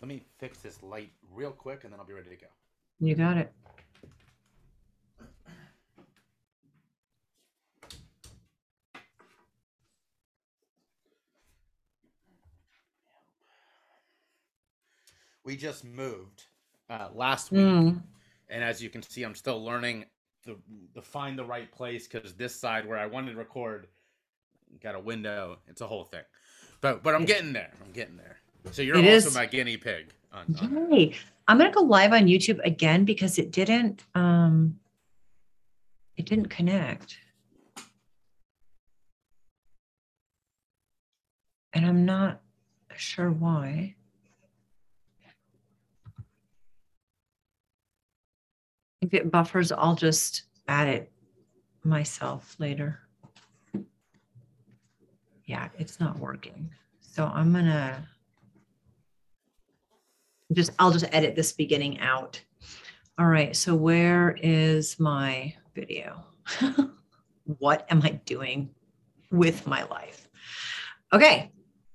Let me fix this light real quick and then I'll be ready to go. You got it. We just moved last week. And as you can see, I'm still learning to find the right place because this side where I wanted to record got a window. It's a whole thing. But I'm getting there. So you're also my guinea pig. Yay. I'm going to go live on YouTube again because it didn't connect. And I'm not sure why. If it buffers, I'll just add it myself later. Yeah, it's not working. So I'm gonna I'll just edit this beginning out. All right, so where is my video? What am I doing with my life? Okay,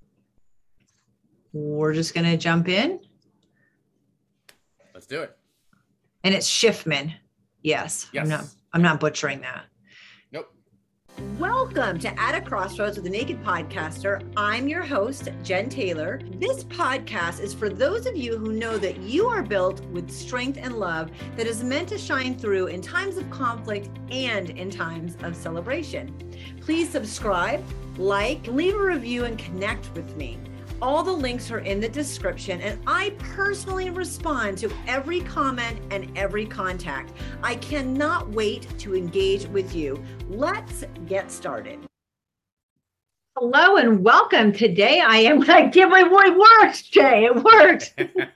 we're just gonna jump in. Let's do it. And it's Schiffman. Yes. I'm not butchering that. Nope. Welcome to At a Crossroads with the Naked Podcaster. I'm your host, Jen Taylor. This podcast is for those of you who know that you are built with strength and love that is meant to shine through in times of conflict and in times of celebration. Please subscribe, like, leave a review, and connect with me. All the links are in the description, and I personally respond to every comment and every contact. I cannot wait to engage with you. Let's get started. Hello and welcome. Today it works, Jay. It worked.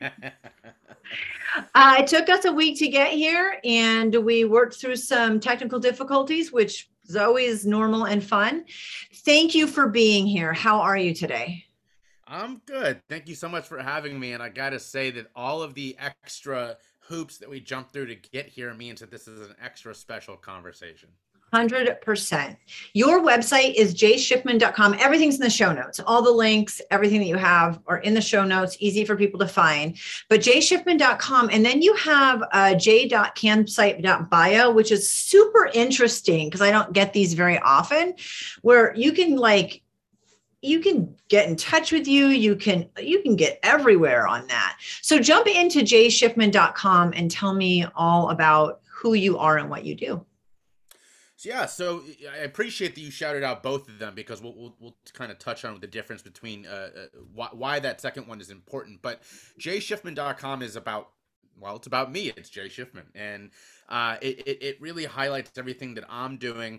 It took us a week to get here, and we worked through some technical difficulties, which is always normal and fun. Thank you for being here. How are you today? I'm good. Thank you so much for having me. And I got to say that all of the extra hoops that we jumped through to get here means that this is an extra special conversation. 100%. Your website is jschiffman.com. Everything's in the show notes. All the links, everything that you have are in the show notes, easy for people to find. But jschiffman.com. And then you have j.campsite.bio, which is super interesting because I don't get these very often, where you can get in touch with you. You can get everywhere on that. So jump into jschiffman.com and tell me all about who you are and what you do. So I appreciate that you shouted out both of them because we'll kind of touch on the difference between why that second one is important. But jschiffman.com is about, well, it's about me. It's Jay Schiffman. And it really highlights everything that I'm doing.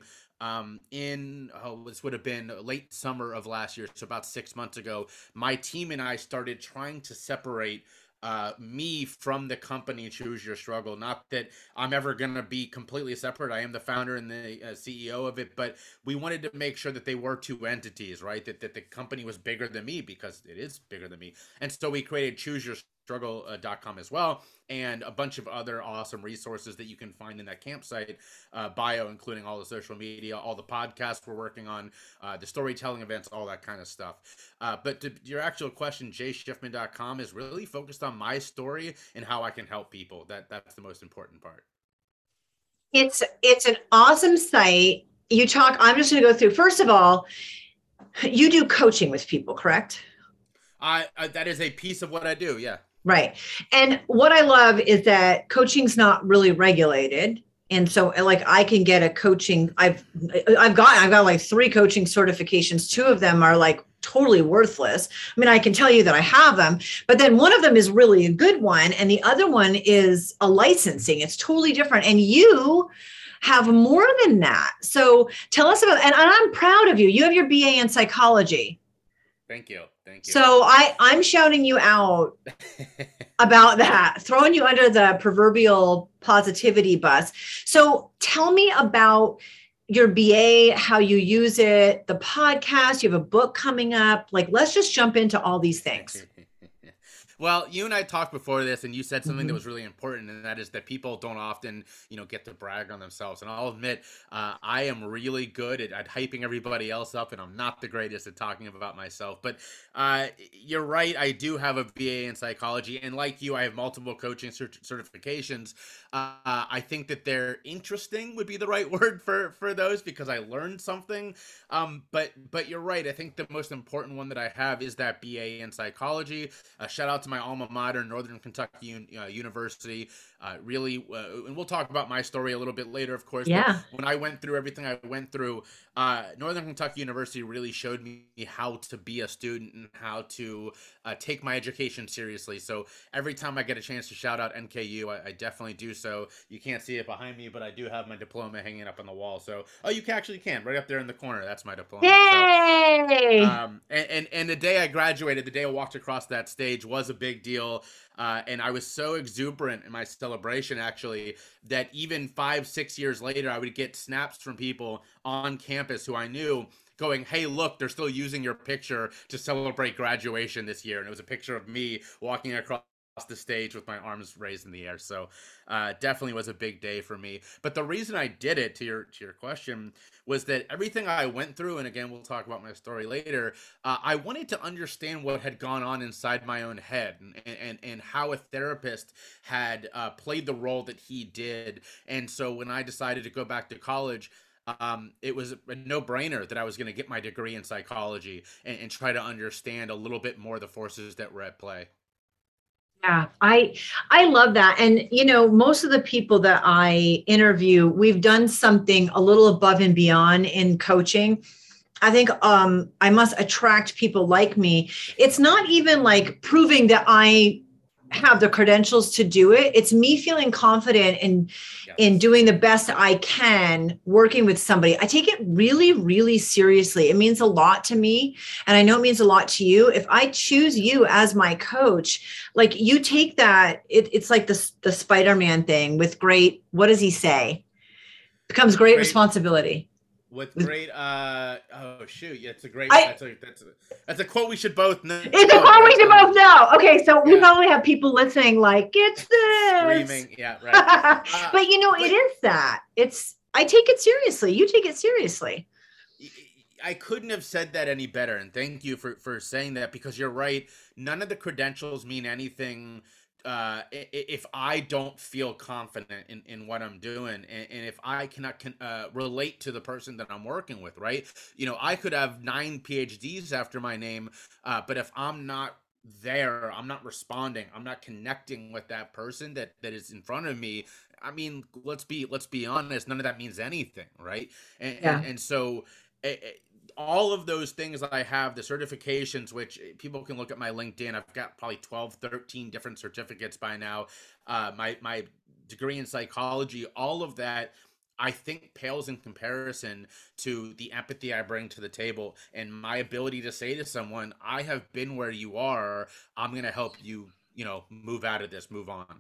This would have been late summer of last year, so about 6 months ago, my team and I started trying to separate me from the company Choose Your Struggle. Not that I'm ever going to be completely separate. I am the founder and the CEO of it, but we wanted to make sure that they were two entities, right? That the company was bigger than me because it is bigger than me. And so we created ChooseYourStruggle.com as well, and a bunch of other awesome resources that you can find in that campsite bio, including all the social media, all the podcasts we're working on, the storytelling events, all that kind of stuff. But to your actual question, jschiffman.com is really focused on my story and how I can help people. That's the most important part. It's an awesome site. I'm just going to go through. First of all, you do coaching with people, correct? That is a piece of what I do. Yeah. Right. And what I love is that coaching's not really regulated. And so I can get a coaching. I've got like 3 coaching certifications. 2 of them are like totally worthless. I mean, I can tell you that I have them, but then one of them is really a good one. And the other one is a licensing. It's totally different. And you have more than that. So tell us about, and I'm proud of you. You have your BA in psychology. Thank you. So I'm shouting you out about that, throwing you under the proverbial positivity bus. So tell me about your BA, how you use it, the podcast, you have a book coming up. Let's just jump into all these things. Well, you and I talked before this, and you said something that Mhm. was really important, and that is that people don't often, get to brag on themselves. And I'll admit, I am really good at hyping everybody else up, and I'm not the greatest at talking about myself. But you're right. I do have a BA in psychology, and like you, I have multiple coaching certifications. I think that they're interesting would be the right word for those because I learned something. But you're right. I think the most important one that I have is that BA in psychology. Shout out to my alma mater, Northern Kentucky University. Really, and we'll talk about my story a little bit later, of course. But Yeah. when I went through everything I went through, Northern Kentucky University really showed me how to be a student and how to take my education seriously. So every time I get a chance to shout out NKU, I definitely do so. You can't see it behind me, but I do have my diploma hanging up on the wall. So, oh, you actually can right up there in the corner. That's my diploma. So, Yay! and the day I graduated, the day I walked across that stage was a big deal. And I was so exuberant in my celebration, actually, that even 5, 6 years later, I would get snaps from people on campus who I knew going, "Hey, look, they're still using your picture to celebrate graduation this year." And it was a picture of me walking across the stage with my arms raised in the air. So definitely was a big day for me. But the reason I did it, to your question, was that everything I went through, and again, we'll talk about my story later. I wanted to understand what had gone on inside my own head, and how a therapist had played the role that he did. And so when I decided to go back to college, it was a no-brainer that I was going to get my degree in psychology and try to understand a little bit more the forces that were at play. Yeah, I love that. And most of the people that I interview, we've done something a little above and beyond in coaching. I think I must attract people like me. It's not even like proving that I have the credentials to do it. It's me feeling confident in Yes. doing the best I can working with somebody. I take it really, really seriously. It means a lot to me. And I know it means a lot to you. If I choose you as my coach, like you take that, it's like the Spider-Man thing with great, what does he say? Becomes great Great. responsibility. With great oh shoot, yeah, it's a great I that's a quote we should both know, It's a quote we right? should both know. Okay, so we Yeah, probably have people listening like, it's this. screaming, yeah, right. But it But is that. I take it seriously. You take it seriously. I couldn't have said that any better, and thank you for saying that, because you're right. None of the credentials mean anything if I don't feel confident in what I'm doing, and if I cannot relate to the person that I'm working with, right? I could have 9 PhDs after my name, but if I'm not there, I'm not responding, I'm not connecting with that person that is in front of me. I mean, let's be honest. None of that means anything, right? And and, Yeah. and so. All of those things I have, the certifications, which people can look at my LinkedIn. I've got probably 12, 13 different certificates by now. My degree in psychology, all of that, I think pales in comparison to the empathy I bring to the table and my ability to say to someone, I have been where you are. I'm going to help you, move out of this, move on.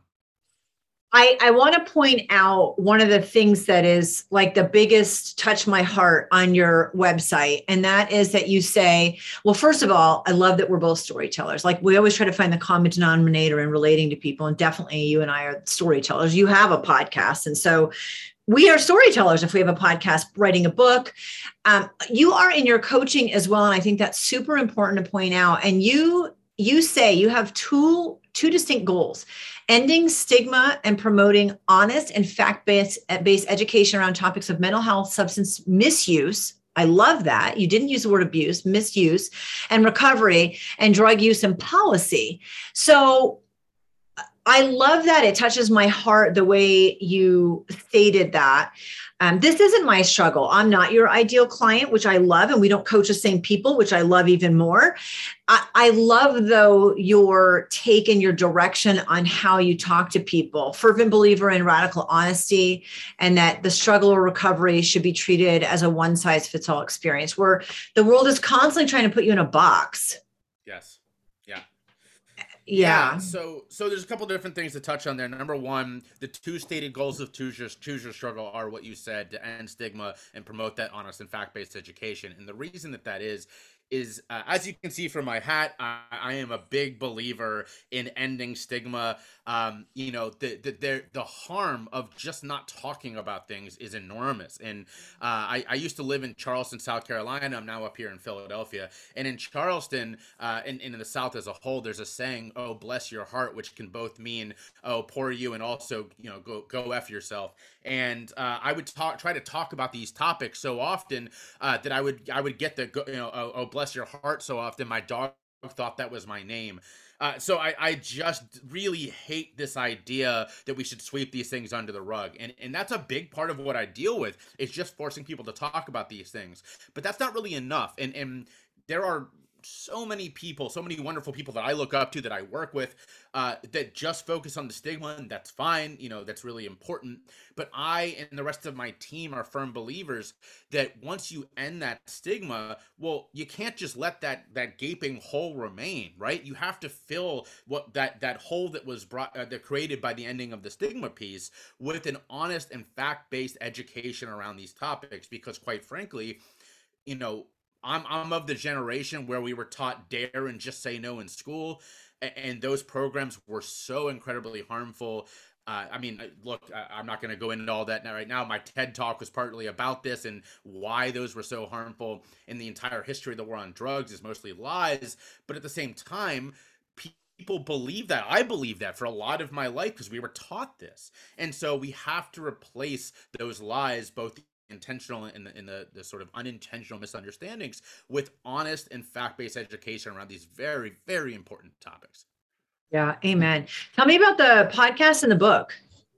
I want to point out one of the things that is like the biggest touch my heart on your website. And that is that you say, well, first of all, I love that we're both storytellers. Like we always try to find the common denominator in relating to people. And definitely you and I are storytellers. You have a podcast. And so we are storytellers if we have a podcast, writing a book. You are in your coaching as well. And I think that's super important to point out. And you say you have two distinct goals: ending stigma and promoting honest and fact-based education around topics of mental health, substance misuse. I love that. You didn't use the word abuse, misuse, and recovery, and drug use and policy. So I love that. It touches my heart the way you stated that. This isn't my struggle. I'm not your ideal client, which I love, and we don't coach the same people, which I love even more. I love, though, your take and your direction on how you talk to people. Fervent believer in radical honesty, and that the struggle or recovery should be treated as a one-size-fits-all experience, where the world is constantly trying to put you in a box. Yes. Yeah. Yeah, Yeah. so there's a couple different things to touch on there. Number one, the two stated goals of Choose Your Struggle are what you said, to end stigma and promote that honest and fact-based education. And the reason that that is as you can see from my hat, I am a big believer in ending stigma. The harm of just not talking about things is enormous. And I used to live in Charleston, South Carolina. I'm now up here in Philadelphia. And in Charleston, and in the South as a whole, there's a saying, "Oh, bless your heart," which can both mean, "Oh, poor you," and also, go f yourself. And I would try to talk about these topics so often that I would get the "Oh, bless your heart" so often. My dog thought that was my name. So I just really hate this idea that we should sweep these things under the rug. And that's a big part of what I deal with, is just forcing people to talk about these things. But that's not really enough. And there are so many people, so many wonderful people that I look up to, that I work with, that just focus on the stigma, and that's fine. That's really important. But I and the rest of my team are firm believers that once you end that stigma, well, you can't just let that gaping hole remain, right? You have to fill what that hole that was that created by the ending of the stigma piece with an honest and fact-based education around these topics, because quite frankly, you know, I'm of the generation where we were taught dare and just say no in school, and those programs were so incredibly harmful. Look, I'm not going to go into all that now. Right now, my TED talk was partly about this and why those were so harmful. In the entire history of the war on drugs is mostly lies, but at the same time, people believe that. I believe that for a lot of my life because we were taught this, and so we have to replace those lies, both intentional and the sort of unintentional misunderstandings, with honest and fact-based education around these very, very important topics. Yeah. Amen. Tell me about the podcast and the book.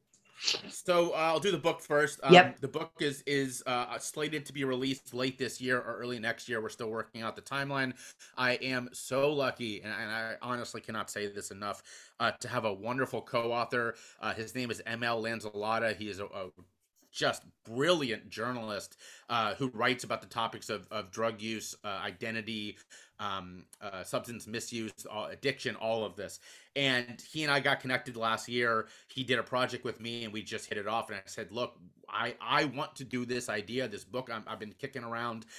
So I'll do the book first. Yep. The book is slated to be released late this year or early next year. We're still working out the timeline. I am so lucky, and I honestly cannot say this enough, to have a wonderful co-author. His name is ML Lanzalota. He is a just brilliant journalist who writes about the topics of drug use, identity, substance misuse, addiction, all of this. And he and I got connected last year. He did a project with me, and we just hit it off. And I said, "Look, I want to do this idea, this book I've been kicking around."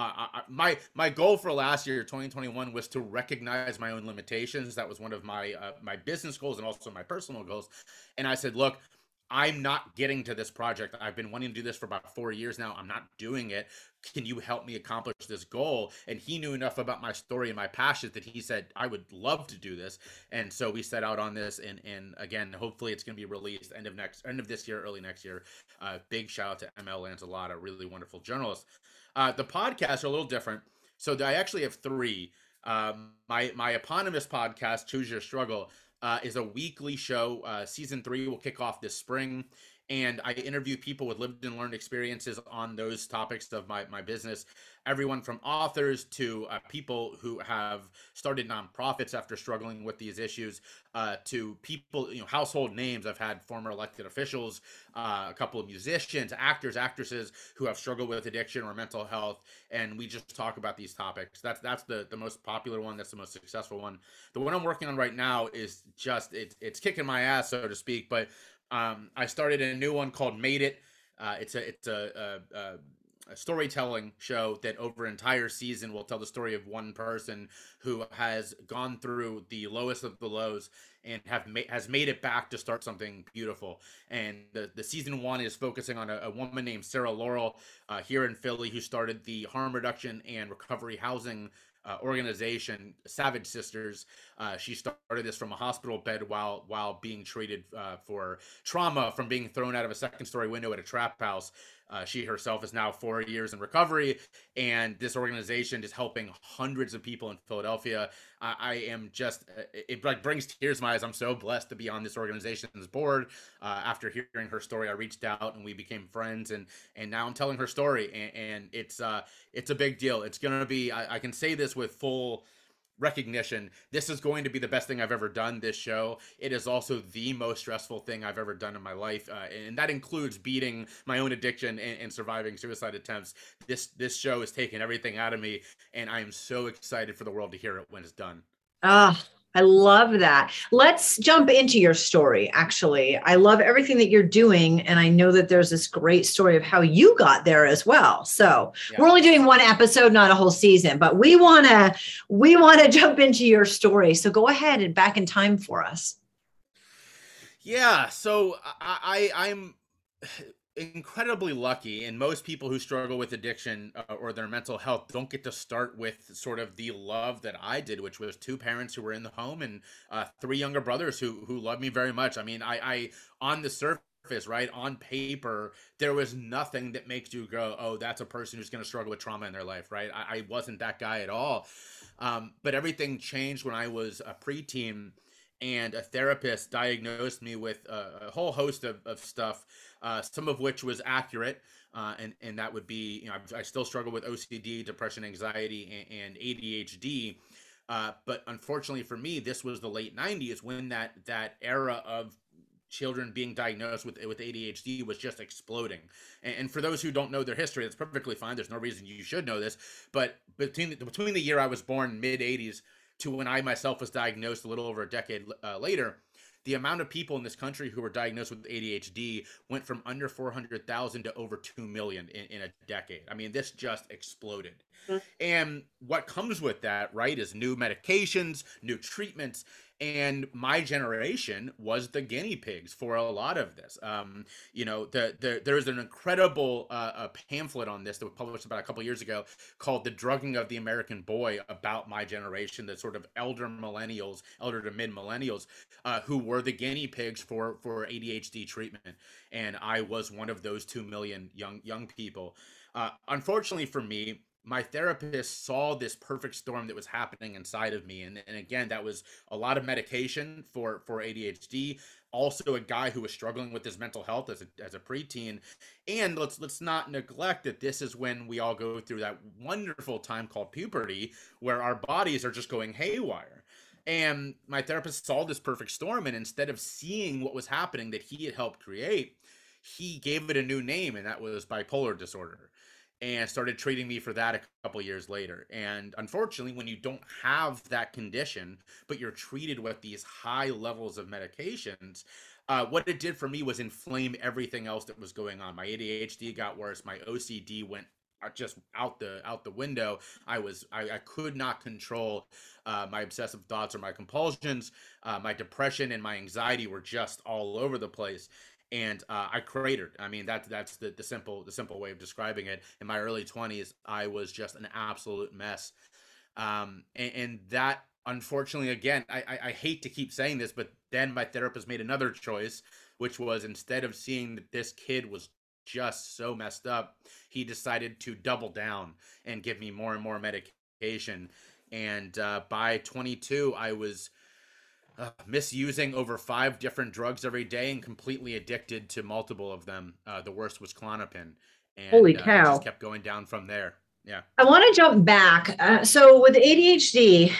My goal for last year, 2021, was to recognize my own limitations. That was one of my my business goals and also my personal goals. And I said, "Look, I'm not getting to this project. I've been wanting to do this for about 4 years now. I'm not doing it. Can you help me accomplish this goal?" And he knew enough about my story and my passion that he said, "I would love to do this." And so we set out on this, and again, hopefully it's going to be released end of this year, early next year. Big shout out to ML Lanzalota, really wonderful journalist. The podcasts are a little different. So I actually have three. My eponymous podcast, Choose Your Struggle, is a weekly show. Season 3 will kick off this spring, and I interview people with lived and learned experiences on those topics of my business. Everyone from authors to people who have started nonprofits after struggling with these issues, to people, household names. I've had former elected officials, a couple of musicians, actors, actresses who have struggled with addiction or mental health, and we just talk about these topics. That's the most popular one. That's the most successful one. The one I'm working on right now is just it's kicking my ass, so to speak. But I started a new one called Made It. It's a storytelling show that over an entire season will tell the story of one person who has gone through the lowest of the lows and has made it back to start something beautiful. And the season 1 is focusing on a woman named Sarah Laurel here in Philly, who started the harm reduction and recovery housing organization, Savage Sisters. She started this from a hospital bed while being treated for trauma from being thrown out of a second-story window at a trap house. She herself is now 4 years in recovery, and this organization is helping hundreds of people in Philadelphia. I am just, it like brings tears to my eyes. I'm so blessed to be on this organization's board. After hearing her story, I reached out and we became friends, and now I'm telling her story, and it's a big deal. It's gonna be, I can say this with full recognition, this is going to be the best thing I've ever done, this show. It is also the most stressful thing I've ever done in my life, and that includes beating my own addiction and surviving suicide attempts. This show has taken everything out of me, and I am so excited for the world to hear it when it's done. Ah, I love that. Let's jump into your story. Actually, I love everything that you're doing. And I know that there's this great story of how you got there as well. So Yeah. we're only doing one episode, not a whole season, but we want to jump into your story. So go ahead and back in time for us. Yeah. So I'm incredibly lucky, and most people who struggle with addiction or their mental health don't get to start with sort of the love that I did, which was two parents who were in the home and three younger brothers who loved me very much. I mean, I on the surface, right, on paper, there was nothing that makes you go, oh, that's a person who's going to struggle with trauma in their life, right? I wasn't that guy at all. But everything changed when I was a preteen, and a therapist diagnosed me with a whole host of stuff, some of which was accurate. And that would be, I still struggle with OCD, depression, anxiety, and ADHD. But unfortunately for me, this was the late 90s when that era of children being diagnosed with ADHD was just exploding. And for those who don't know their history, that's perfectly fine. There's no reason you should know this. But between the year I was born, mid 80s, to when I myself was diagnosed a little over a decade later, the amount of people in this country who were diagnosed with ADHD went from under 400,000 to over 2 million in a decade. I mean, this just exploded. Mm-hmm. And what comes with that, right, is new medications, new treatments. And my generation was the guinea pigs for a lot of this. There's an incredible pamphlet on this that was published about a couple of years ago called "The Drugging of the American Boy," about my generation, the sort of elder to mid millennials, who were the guinea pigs for ADHD treatment. And I was one of those 2 million young people. Unfortunately for me, my therapist saw this perfect storm that was happening inside of me. And again, that was a lot of medication for ADHD, also a guy who was struggling with his mental health as a preteen. And let's not neglect that this is when we all go through that wonderful time called puberty, where our bodies are just going haywire. And my therapist saw this perfect storm, and instead of seeing what was happening that he had helped create, he gave it a new name, and that was bipolar disorder, and started treating me for that a couple years later. And unfortunately, when you don't have that condition, but you're treated with these high levels of medications, what it did for me was inflame everything else that was going on. My ADHD got worse. My OCD went just out the window. I could not control my obsessive thoughts or my compulsions. My depression and my anxiety were just all over the place. And I cratered. I mean, that's the simple way of describing it. In my early 20s, I was just an absolute mess. And that, unfortunately, again, I hate to keep saying this, but then my therapist made another choice, which was, instead of seeing that this kid was just so messed up, he decided to double down and give me more and more medication. And by 22, I was misusing over 5 different drugs every day and completely addicted to multiple of them. The worst was Klonopin. And holy cow. It just kept going down from there. Yeah. I want to jump back. So with ADHD,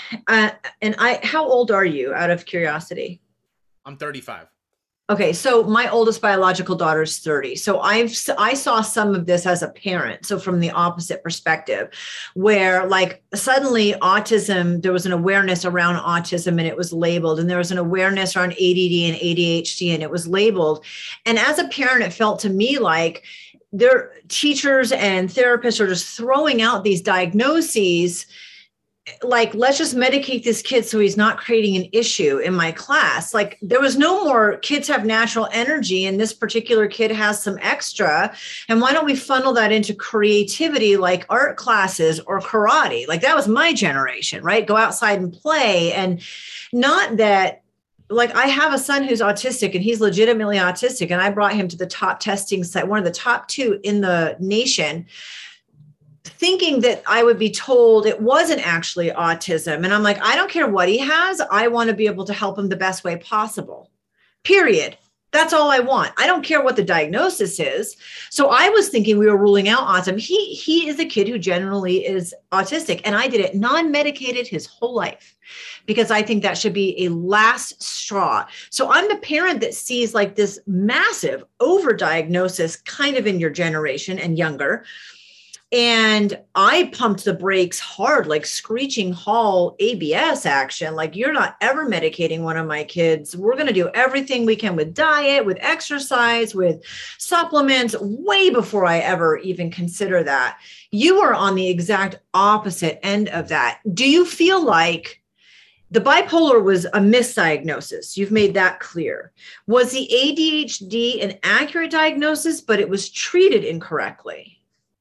how old are you, out of curiosity? I'm 35. Okay, so my oldest biological daughter is 30. So I saw some of this as a parent. So from the opposite perspective, where like suddenly autism, there was an awareness around autism and it was labeled, and there was an awareness around ADD and ADHD and it was labeled. And as a parent, it felt to me like their teachers and therapists are just throwing out these diagnoses, like, let's just medicate this kid so he's not creating an issue in my class. Like, there was no more kids have natural energy and this particular kid has some extra. And why don't we funnel that into creativity, like art classes or karate? Like, that was my generation, right? Go outside and play. And not that, like, I have a son who's autistic and he's legitimately autistic. And I brought him to the top testing site, one of the top 2 in the nation, thinking that I would be told it wasn't actually autism. And I'm like, I don't care what he has. I want to be able to help him the best way possible, period. That's all I want. I don't care what the diagnosis is. So I was thinking we were ruling out autism. He is a kid who generally is autistic. And I did it non-medicated his whole life because I think that should be a last straw. So I'm the parent that sees like this massive overdiagnosis kind of in your generation and younger. And I pumped the brakes hard, like screeching hall ABS action. Like, you're not ever medicating one of my kids. We're going to do everything we can with diet, with exercise, with supplements, way before I ever even consider that. You are on the exact opposite end of that. Do you feel like the bipolar was a misdiagnosis? You've made that clear. Was the ADHD an accurate diagnosis, but it was treated incorrectly?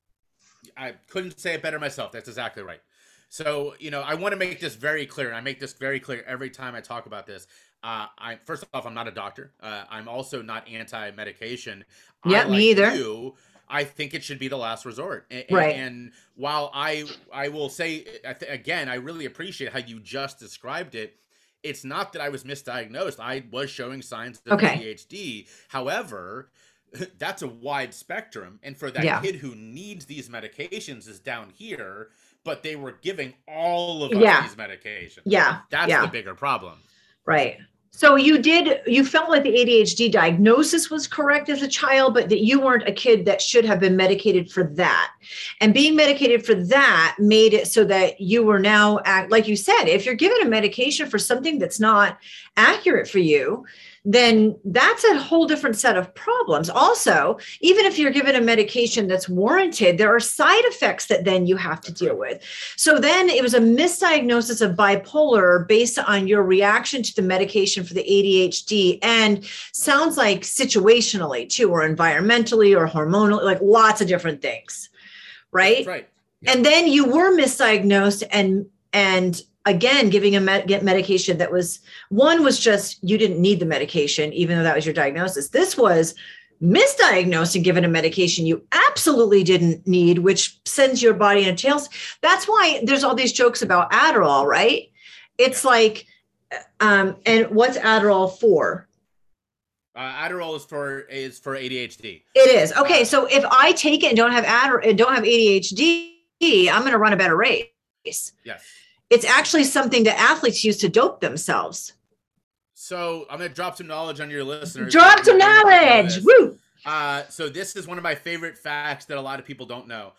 I couldn't say it better myself. That's exactly right. So, I want to make this very clear, and I make this very clear every time I talk about this. First off, I'm not a doctor. I'm also not anti-medication. Yeah, Like me either. I think it should be the last resort. Right. And while I will say, again, I really appreciate how you just described it. It's not that I was misdiagnosed. I was showing signs of ADHD. However, that's a wide spectrum. And for that kid who needs these medications is down here, but they were giving all of us these medications. Yeah. That's the bigger problem. Right. So you felt like the ADHD diagnosis was correct as a child, but that you weren't a kid that should have been medicated for that. And being medicated for that made it so that you were now, like you said, if you're given a medication for something that's not accurate for you, then that's a whole different set of problems. Also, even if you're given a medication that's warranted, there are side effects that then you have to deal with. So then it was a misdiagnosis of bipolar based on your reaction to the medication for the ADHD, and sounds like situationally too, or environmentally or hormonally, like lots of different things, right? That's right. Yep. And then you were misdiagnosed and again, giving get medication that was just, you didn't need the medication, even though that was your diagnosis. This was misdiagnosed and given a medication you absolutely didn't need, which sends your body in a tailspin. That's why there's all these jokes about Adderall, right? It's like, and what's Adderall for? Adderall is for ADHD. It is. Okay. So if I take it and don't have ADHD, I'm going to run a better race. Yes. It's actually something that athletes use to dope themselves. So I'm going to drop some knowledge on your listeners. Drop some knowledge. Woo! So this is one of my favorite facts that a lot of people don't know.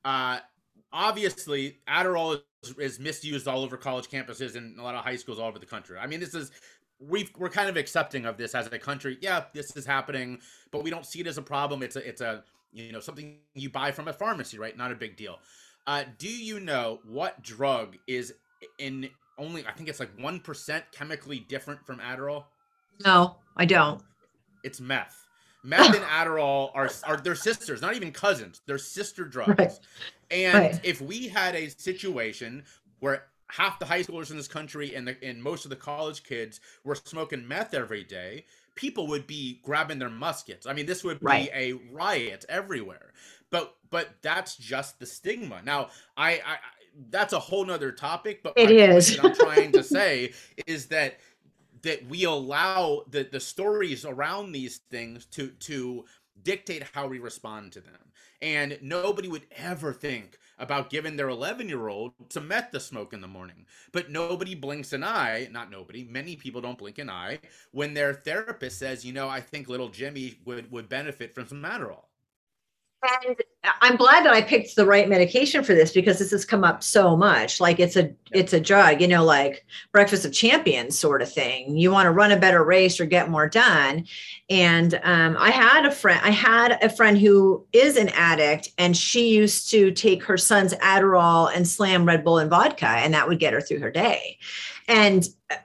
Obviously, Adderall is misused all over college campuses and a lot of high schools all over the country. I mean, we're kind of accepting of this as a country. Yeah, this is happening, but we don't see it as a problem. It's a something you buy from a pharmacy, right? Not a big deal. Do you know what drug is in only, I think it's like 1% chemically different from Adderall? No, I don't. It's meth. Meth and Adderall are their sisters, not even cousins. They're sister drugs. Right. And if we had a situation where half the high schoolers in this country and most of the college kids were smoking meth every day, people would be grabbing their muskets. I mean, this would be a riot everywhere. But that's just the stigma. Now, I that's a whole nother topic. But it is. What I'm trying to say is that we allow the stories around these things to dictate how we respond to them. And nobody would ever think about giving their 11-year-old some meth to smoke in the morning. But nobody blinks an eye, not nobody, many people don't blink an eye when their therapist says, I think little Jimmy would benefit from some Adderall. And I'm glad that I picked the right medication for this, because this has come up so much. Like it's a drug, like Breakfast of Champions sort of thing. You want to run a better race or get more done. And I had a friend who is an addict, and she used to take her son's Adderall and slam Red Bull and vodka, and that would get her through her day. And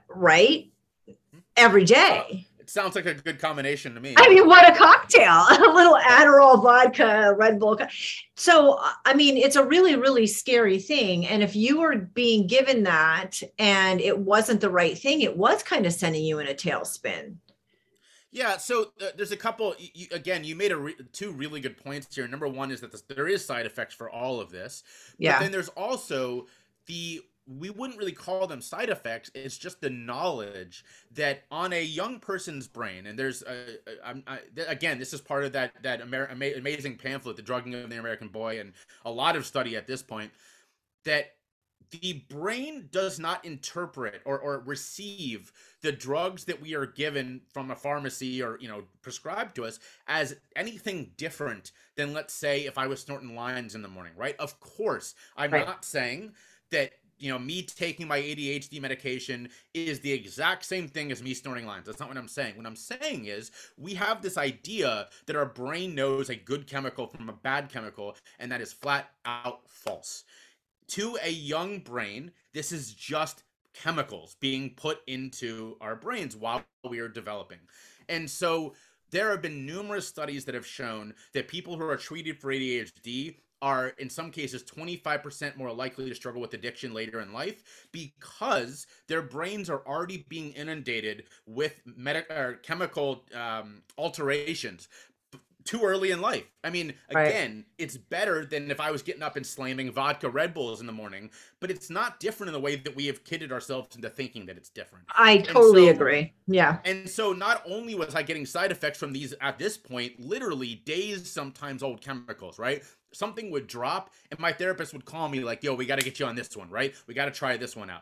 every day. Sounds like a good combination to me. I mean, what a cocktail, a little Adderall, vodka, Red Bull. So, I mean, it's a really, really scary thing. And if you were being given that and it wasn't the right thing, it was kind of sending you in a tailspin. Yeah. So there's a couple, you made two really good points here. Number one is that there is side effects for all of this. But then there's also we wouldn't really call them side effects. It's just the knowledge that on a young person's brain, and there's again, this is part of that amazing pamphlet, The Drugging of the American Boy, and a lot of study at this point, that the brain does not interpret or receive the drugs that we are given from a pharmacy or prescribed to us as anything different than, let's say, if I was snorting lines in the morning, right? Of course, I'm Right. not saying that me taking my ADHD medication is the exact same thing as me snorting lines. That's not what I'm saying. What I'm saying is we have this idea that our brain knows a good chemical from a bad chemical, and that is flat out false. To a young brain, this is just chemicals being put into our brains while we are developing. And so there have been numerous studies that have shown that people who are treated for ADHD are, in some cases, 25% more likely to struggle with addiction later in life because their brains are already being inundated with chemical alterations too early in life. I mean, Right. again, it's better than if I was getting up and slamming vodka Red Bulls in the morning, but it's not different in the way that we have kidded ourselves into thinking that it's different. I And totally so agree. Yeah. and so not only was I getting side effects from these at this point, literally days, sometimes old chemicals, right? Something would drop and my therapist would call me like, yo, we got to get you on this one, right? We got to try this one out.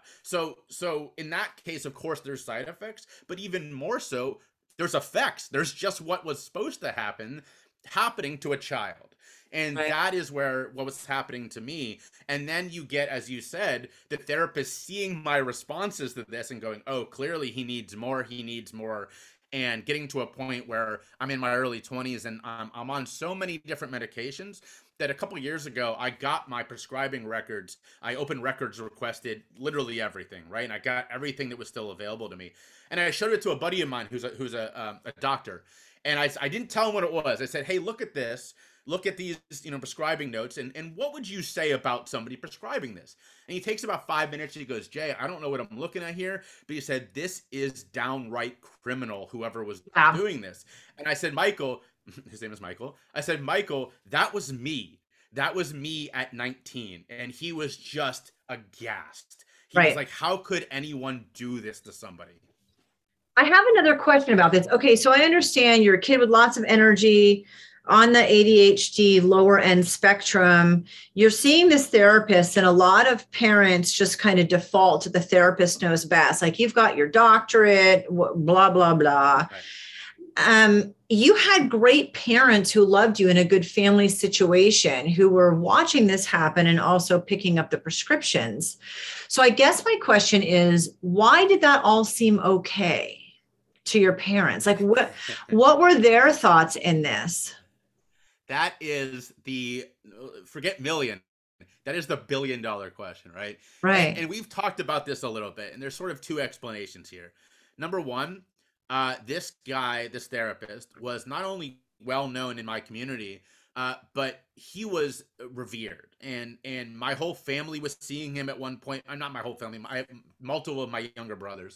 So in that case, of course, there's side effects, but even more so, there's effects. There's just what was supposed to happen happening to a child. And Right. that is where what was happening to me. And then you get, as you said, the therapist seeing my responses to this and going, oh, clearly he needs more. He needs more. And getting to a point where I'm in my early 20s and I'm on so many different medications that a couple years ago, I got my prescribing records. I opened records, requested literally everything, right? And I got everything that was still available to me. And I showed it to a buddy of mine who's a doctor. And I didn't tell him what it was. I said, hey, look at this. Look at these, prescribing notes. And what would you say about somebody prescribing this? And he takes about 5 minutes. And he goes, Jay, I don't know what I'm looking at here. But he said, this is downright criminal, whoever was Yeah. doing this. And I said, Michael, his name is Michael. I said, Michael, that was me. That was me at 19. And he was just aghast. He was Right. like, how could anyone do this to somebody? I have another question about this. Okay, so I understand you're a kid with lots of energy on the ADHD lower end spectrum. You're seeing this therapist, and a lot of parents just kind of default to the therapist knows best. Like, you've got your doctorate, blah, blah, blah. You had great parents who loved you in a good family situation who were watching this happen and also picking up the prescriptions. So I guess my question is, why did that all seem okay to your parents? Like, what were their thoughts in this? That is the forget million. That is the $1 billion question, right? Right. And we've talked about this a little bit, and there's sort of two explanations here. Number one, this guy, this therapist, was not only well known in my community, but he was revered, and my whole family was seeing him at one point. Not my whole family, multiple of my younger brothers.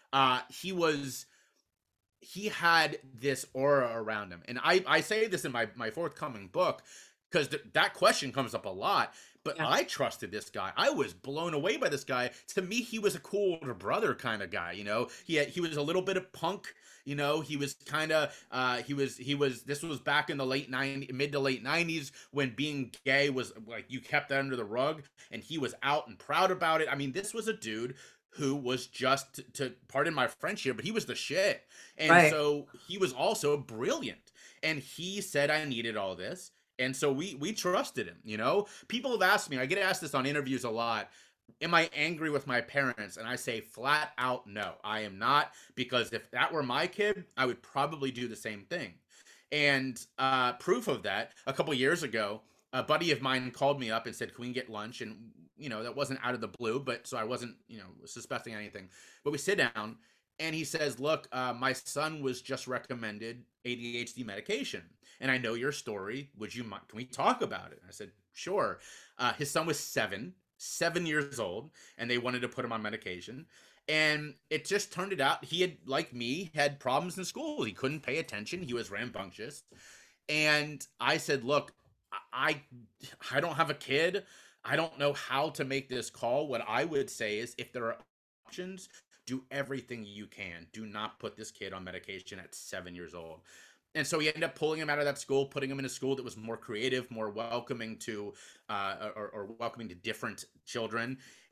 He had this aura around him. And I say this in my forthcoming book because that question comes up a lot. But Yeah. I trusted this guy. I was blown away by this guy. To me, he was a cool older brother kind of guy. He was a little bit of punk. He was kind of this was back in the mid to late 90s when being gay was like you kept that under the rug, and he was out and proud about it. I mean, this was a dude who was just to pardon my French here, but he was the shit. And Right. so he was also brilliant. And he said I needed all this. And so we trusted him. People have asked me, I get asked this on interviews a lot. Am I angry with my parents? And I say flat out no, I am not, because if that were my kid, I would probably do the same thing. And proof of that, a couple years ago, a buddy of mine called me up and said, can we get lunch? And that wasn't out of the blue, but so I wasn't suspecting anything. But we sit down and he says, look, my son was just recommended ADHD medication, and I know your story. Would you mind? Can we talk about it? I said, sure. His son was 7 years old, and they wanted to put him on medication. And it just turned it out he had, like me, had problems in school. He couldn't pay attention. He was rambunctious. And I said, look, I don't have a kid. I don't know how to make this call. What I would say is, if there are options, do everything you can. Do not put this kid on medication at 7 years old. And so we ended up pulling him out of that school, putting him in a school that was more creative, more welcoming to, or welcoming to different children.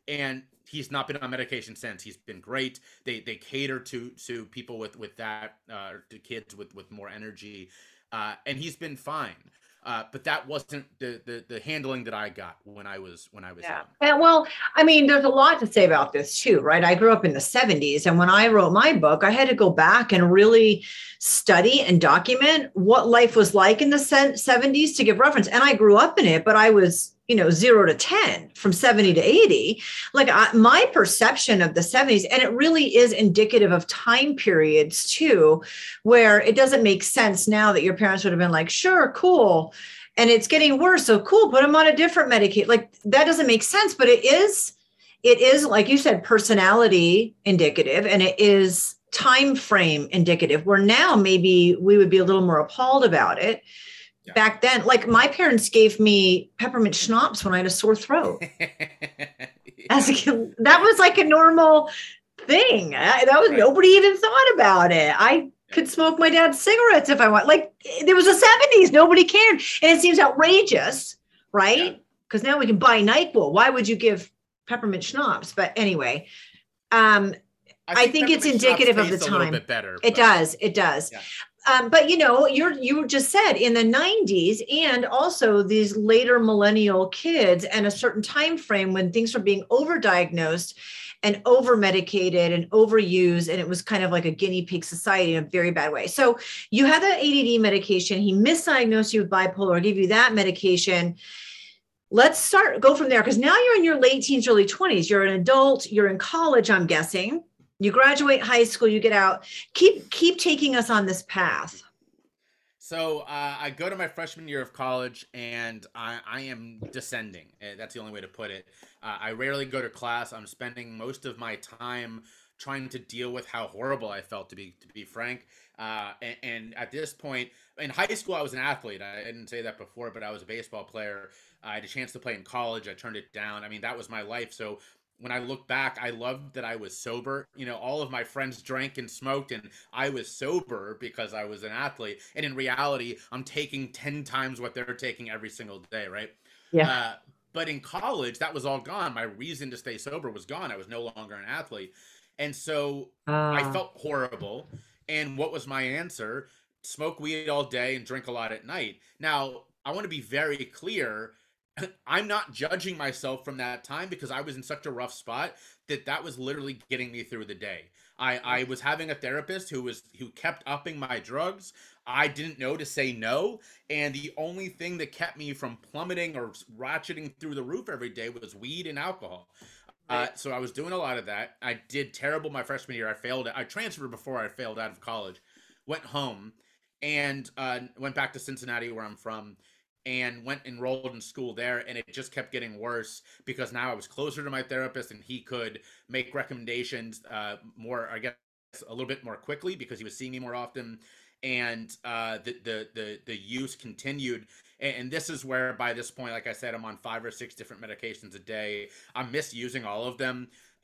and he's not been on medication since. He's been great. They cater to people with that to kids with more energy, and he's been fine. But that wasn't the handling that I got when I was Yeah. young. And well, I mean, there's a lot to say about this too, right? I grew up in the 70s. And when I wrote my book, I had to go back and really study and document what life was like in the 70s to give reference. And I grew up in it, but I was, 0 to 10 from 70 to 80. Like my perception of the 70s, and it really is indicative of time periods too, where it doesn't make sense now that your parents would have been like, sure, cool. And it's getting worse. So cool, put them on a different medication. Like that doesn't make sense, but it is, like you said, personality indicative, and it is time frame indicative, where now maybe we would be a little more appalled about it. Yeah. Back then, like my parents gave me peppermint schnapps when I had a sore throat. As a kid, that was like a normal thing. That was right. Nobody even thought about it. I could smoke my dad's cigarettes if I want. Like there was the 70s, nobody cared. And it seems outrageous, right? Because now we can buy NyQuil. Why would you give peppermint schnapps? But anyway, I think it's indicative of the time. A little bit better, it does. Yeah. But you just said in the 90s, and also these later millennial kids, and a certain time frame when things were being overdiagnosed and over medicated and overused, and it was kind of like a guinea pig society in a very bad way. So you had the ADD medication. He misdiagnosed you with bipolar, gave you that medication. Let's go from there, because now you're in your late teens, early 20s. You're an adult. You're in college, I'm guessing. You graduate high school, you get out. Keep taking us on this path. So I go to my freshman year of college, and I am descending. That's the only way to put it. I rarely go to class. I'm spending most of my time trying to deal with how horrible I felt, to be frank. And at this point, in high school, I was an athlete. I didn't say that before, but I was a baseball player. I had a chance to play in college. I turned it down. I mean, that was my life. So when I look back, I loved that I was sober. All of my friends drank and smoked, and I was sober because I was an athlete. And in reality, I'm taking 10 times what they're taking every single day, right? Yeah. But in college, that was all gone. My reason to stay sober was gone. I was no longer an athlete. And so I felt horrible. And what was my answer? Smoke weed all day and drink a lot at night. Now, I want to be very clear. I'm not judging myself from that time, because I was in such a rough spot that was literally getting me through the day. I was having a therapist who kept upping my drugs. I didn't know to say no. And the only thing that kept me from plummeting or ratcheting through the roof every day was weed and alcohol. So I was doing a lot of that. I did terrible my freshman year. I failed. I transferred before I failed out of college, went home, and went back to Cincinnati, where I'm from, and went enrolled in school there. And it just kept getting worse, because now I was closer to my therapist, and he could make recommendations more, I guess, a little bit more quickly, because he was seeing me more often. And the use continued. And this is where, by this point, like I said, I'm on 5 or 6 different medications a day. I'm misusing all of them.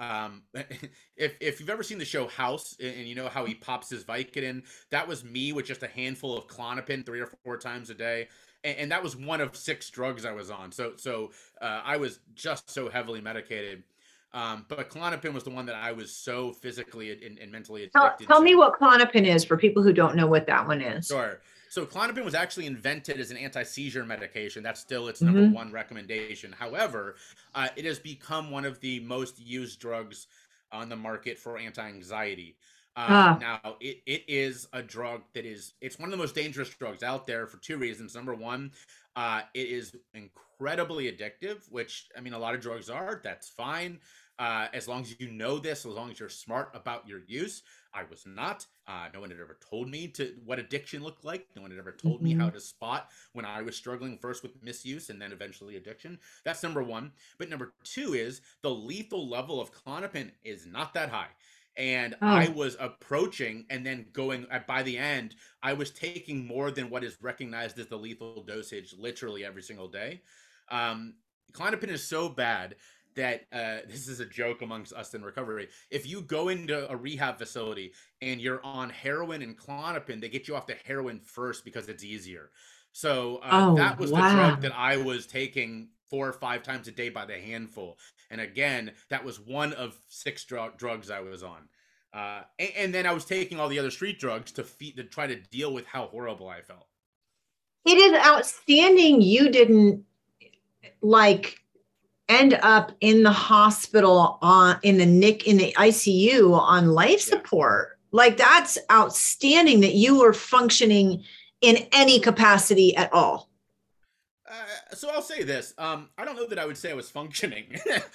If you've ever seen the show House, and you know how he pops his Vicodin, that was me with just a handful of Klonopin 3 or 4 times a day. And that was one of 6 drugs I was on. So I was just so heavily medicated. But Klonopin was the one that I was so physically and mentally addicted to. Tell me what Klonopin is for people who don't know what that one is. Sure. So Klonopin was actually invented as an anti-seizure medication. That's still its number one recommendation. However, it has become one of the most used drugs on the market for anti-anxiety. Now, it is a drug it's one of the most dangerous drugs out there for 2 reasons. Number one, it is incredibly addictive, which, I mean, a lot of drugs are. That's fine. As long as you know this, as long as you're smart about your use. I was not. No one had ever told me what addiction looked like. No one had ever told me how to spot when I was struggling first with misuse and then eventually addiction. That's number one. But number two is the lethal level of Klonopin is not that high. And I was approaching, and then going, by the end, I was taking more than what is recognized as the lethal dosage literally every single day. Klonopin is so bad that this is a joke amongst us in recovery. If you go into a rehab facility and you're on heroin and Klonopin, they get you off the heroin first because it's easier. So that was the drug that I was taking 4 or 5 times a day by the handful. And again, that was one of 6 drugs I was on. And then I was taking all the other street drugs to try to deal with how horrible I felt. It is outstanding you didn't like end up in the hospital in the ICU on life support. Like, that's outstanding that you were functioning in any capacity at all. So I'll say this. I don't know that I would say I was functioning.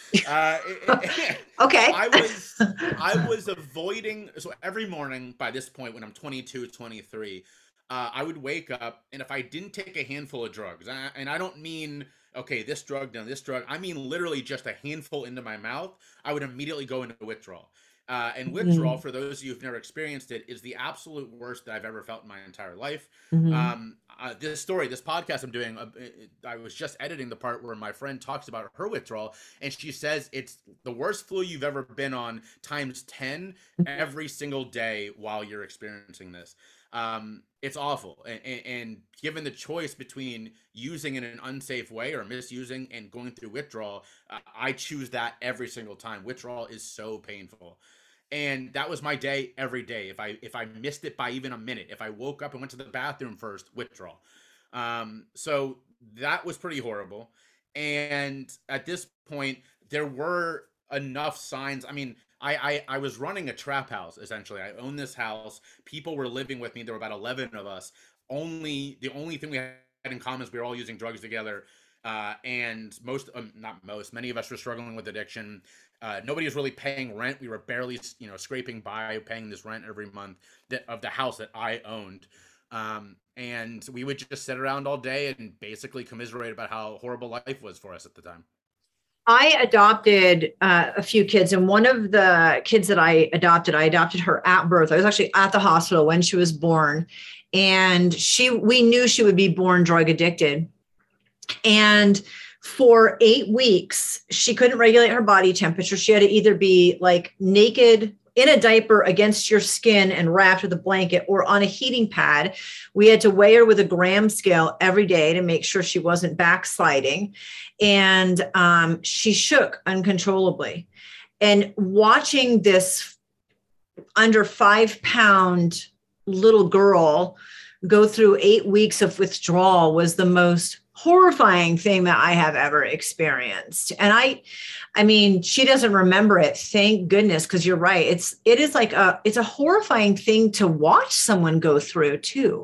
Okay. I was avoiding. So every morning by this point, when I'm 22, 23, I would wake up, and if I didn't take a handful of drugs, and I don't mean, okay, this drug, now this drug, I mean literally just a handful into my mouth, I would immediately go into withdrawal. And withdrawal, for those of you who've never experienced it, is the absolute worst that I've ever felt in my entire life. This podcast I'm doing, I was just editing the part where my friend talks about her withdrawal, and she says it's the worst flu you've ever been on times 10 every single day while you're experiencing this. It's awful. And given the choice between using in an unsafe way or misusing and going through withdrawal, I choose that every single time. Withdrawal is so painful. And that was my day every day. If I missed it by even a minute, if I woke up and went to the bathroom first, withdrawal. So that was pretty horrible. And at this point, there were enough signs. I mean, I was running a trap house, essentially. I owned this house. People were living with me. There were about 11 of us. The only thing we had in common is we were all using drugs together. And many of us were struggling with addiction. Nobody was really paying rent. We were barely, scraping by paying this rent every month of the house that I owned. And we would just sit around all day and basically commiserate about how horrible life was for us at the time. I adopted a few kids, and one of the kids that I adopted her at birth. I was actually at the hospital when she was born, and we knew she would be born drug addicted. And for 8 weeks, she couldn't regulate her body temperature. She had to either be like naked in a diaper against your skin and wrapped with a blanket or on a heating pad. We had to weigh her with a gram scale every day to make sure she wasn't backsliding. And she shook uncontrollably. And watching this under 5-pound little girl go through 8 weeks of withdrawal was the most horrifying thing that I have ever experienced. And I mean, she doesn't remember it. Thank goodness. Cause you're right. It's a horrifying thing to watch someone go through too.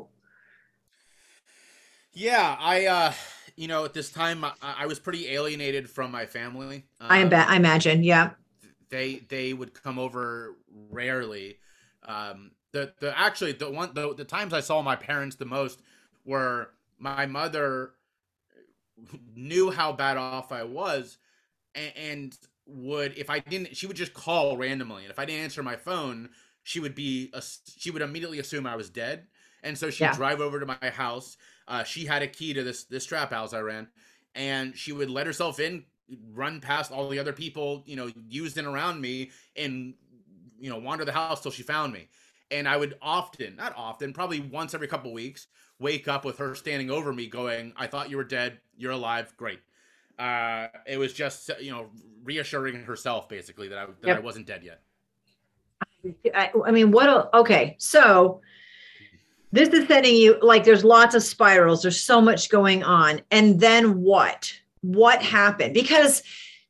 Yeah. At this time I was pretty alienated from my family. I imagine. Yeah. They would come over rarely. The times I saw my parents the most were my mother knew how bad off I was, and she would just call randomly, and if I didn't answer my phone, she would immediately assume I was dead, and so she'd drive over to my house. She had a key to this trap house I ran, and she would let herself in, run past all the other people, used and around me, and wander the house till she found me. And I would probably once every couple weeks, wake up with her standing over me going, I thought you were dead. You're alive. Great. It was just, reassuring herself basically that I wasn't dead yet. I mean, okay. So this is setting you, like, there's lots of spirals. There's so much going on. And then what happened? Because,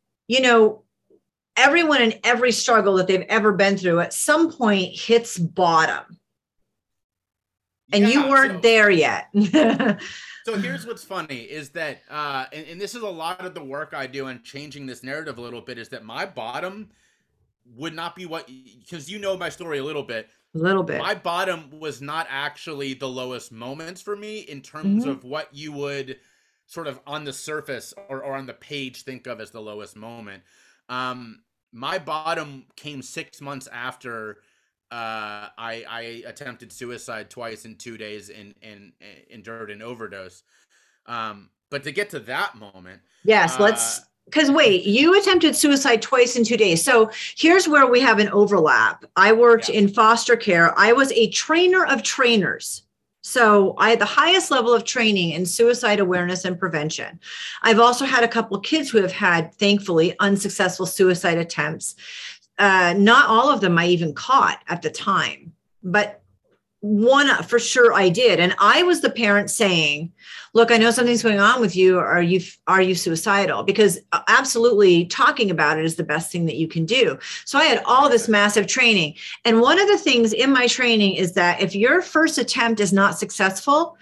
everyone in every struggle that they've ever been through at some point hits bottom. And you weren't there yet. So here's what's funny is that, and this is a lot of the work I do in changing this narrative a little bit, is that my bottom would not be because my story a little bit. My bottom was not actually the lowest moments for me in terms of what you would sort of on the surface or on the page think of as the lowest moment. My bottom came 6 months after I attempted suicide twice in 2 days and endured an overdose. But to get to that moment. Yes, because wait, you attempted suicide twice in 2 days. So here's where we have an overlap. I worked in foster care. I was a trainer of trainers. So I had the highest level of training in suicide awareness and prevention. I've also had a couple of kids who have had, thankfully, unsuccessful suicide attempts. Not all of them I even caught at the time, but one for sure I did. And I was the parent saying, look, I know something's going on with you. Are you suicidal? Because absolutely talking about it is the best thing that you can do. So I had all this massive training. And one of the things in my training is that if your first attempt is not successful,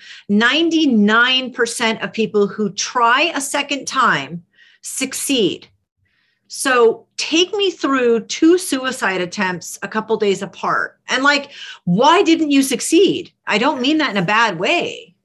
99% of people who try a second time succeed. So take me through 2 suicide attempts a couple days apart. And like, why didn't you succeed? I don't mean that in a bad way.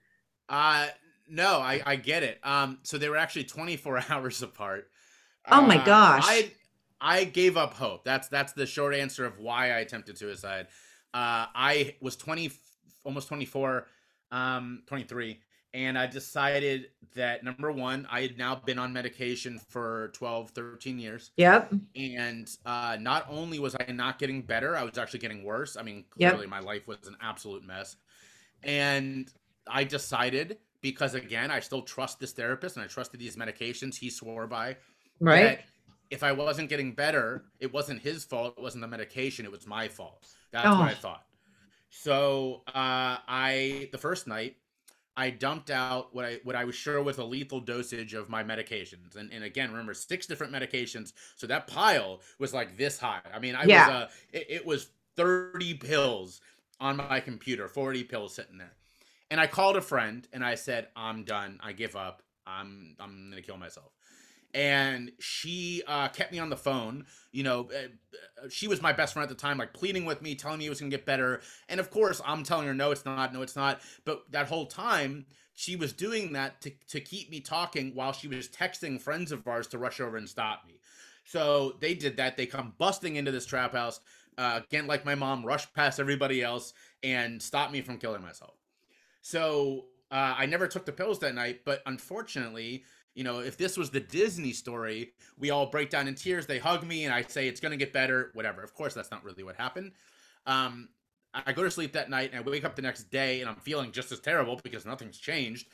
No, I get it. So they were actually 24 hours apart. Oh my gosh. I gave up hope. That's the short answer of why I attempted suicide. I was 20, almost 24, 23. And I decided that number one, I had now been on medication for 12, 13 years. Yep. And not only was I not getting better, I was actually getting worse. I mean, Yep. clearly my life was an absolute mess. And I decided, because again, I still trust this therapist and I trusted these medications he swore by, Right. that if I wasn't getting better, it wasn't his fault. It wasn't the medication. It was my fault. That's what I thought. So the first night, I dumped out what I was sure was a lethal dosage of my medications. And again, remember, 6 different medications. So that pile was like this high. I mean, it was 30 pills on my computer, 40 pills sitting there. And I called a friend and I said, I'm done. I give up. I'm going to kill myself. And she kept me on the phone. You know, she was my best friend at the time, like pleading with me, telling me it was going to get better. And of course, I'm telling her, no, it's not. No, it's not. But that whole time, she was doing that to keep me talking while she was texting friends of ours to rush over and stop me. So they did that. They come busting into this trap house. Again, like my mom, rushed past everybody else and stopped me from killing myself. So I never took the pills that night. But unfortunately, you know, if this was the Disney story, we all break down in tears. They hug me and I say, it's going to get better, whatever. Of course, that's not really what happened. I go to sleep that night and I wake up the next day and I'm feeling just as terrible because nothing's changed.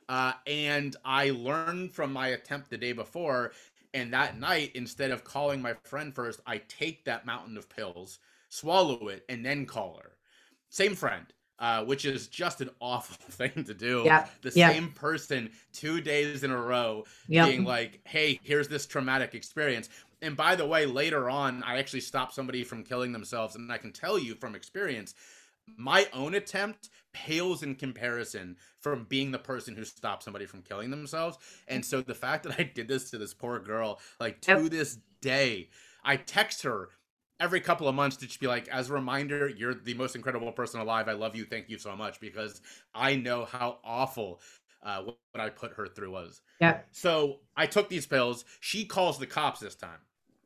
And I learned from my attempt the day before. And that night, instead of calling my friend first, I take that mountain of pills, swallow it, and then call her. Same friend. Which is just an awful thing to do. Yep. The same person 2 days in a row being like, hey, here's this traumatic experience. And by the way, later on, I actually stopped somebody from killing themselves. And I can tell you from experience, my own attempt pales in comparison from being the person who stopped somebody from killing themselves. And so the fact that I did this to this poor girl, like to this day, I text her every couple of months to just be like, as a reminder, you're the most incredible person alive. I love you. Thank you so much. Because I know how awful what I put her through was. Yeah. So I took these pills. She calls the cops this time.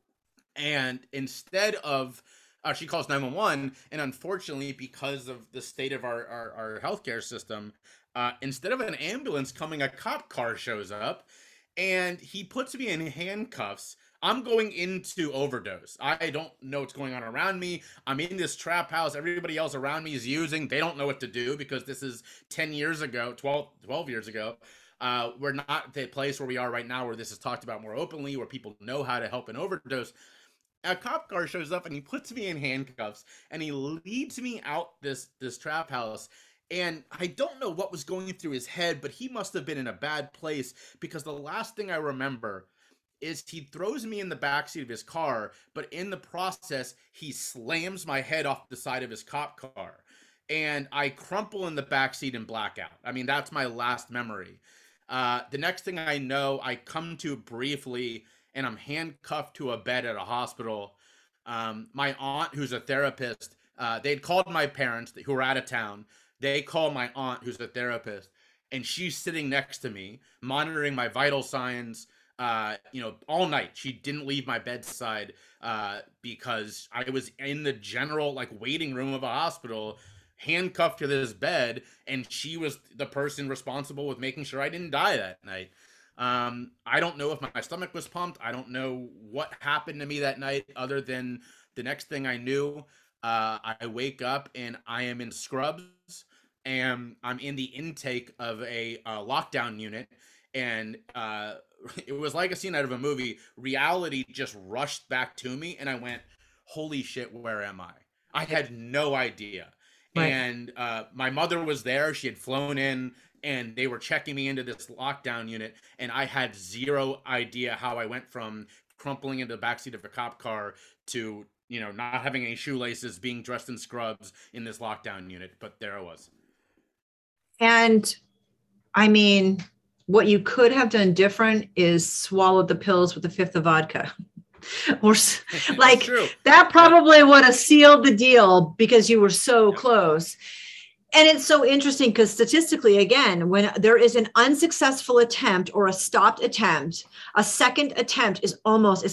And instead of, she calls 911. And unfortunately, because of the state of our healthcare system, instead of an ambulance coming, a cop car shows up. And he puts me in handcuffs. I'm going into overdose. I don't know what's going on around me. I'm in this trap house. Everybody else around me is using. They don't know what to do because this is 10 years ago, 12 years ago. We're not at the place where we are right now where this is talked about more openly, where people know how to help an overdose. A cop car shows up and he puts me in handcuffs and he leads me out this trap house. And I don't know what was going through his head, but he must have been in a bad place because the last thing I remember is he throws me in the backseat of his car, but in the process, he slams my head off the side of his cop car. And I crumple in the backseat and black out. I mean, that's my last memory. The next thing I know, I come to briefly, and I'm handcuffed to a bed at a hospital. My aunt, who's a therapist, they'd called my parents who were out of town. They called my aunt, who's a therapist, and she's sitting next to me, monitoring my vital signs, all night. She didn't leave my bedside because I was in the general waiting room of a hospital, handcuffed to this bed, and she was the person responsible with making sure I didn't die that night. I don't know if my stomach was pumped. I don't know what happened to me that night other than the next thing I knew, I wake up and I am in scrubs and I'm in the intake of a lockdown unit, and it was like a scene out of a movie. Reality just rushed back to me, and I went, "Holy shit, where am I?" I had no idea. Right. And my mother was there. She had flown in, and they were checking me into this lockdown unit, and I had zero idea how I went from crumpling into the backseat of a cop car to, not having any shoelaces, being dressed in scrubs in this lockdown unit. But there I was. And I mean, what you could have done different is swallowed the pills with a fifth of vodka. Or like that probably would have sealed the deal because you were so close. And it's so interesting because statistically, again, when there is an unsuccessful attempt or a stopped attempt, a second attempt is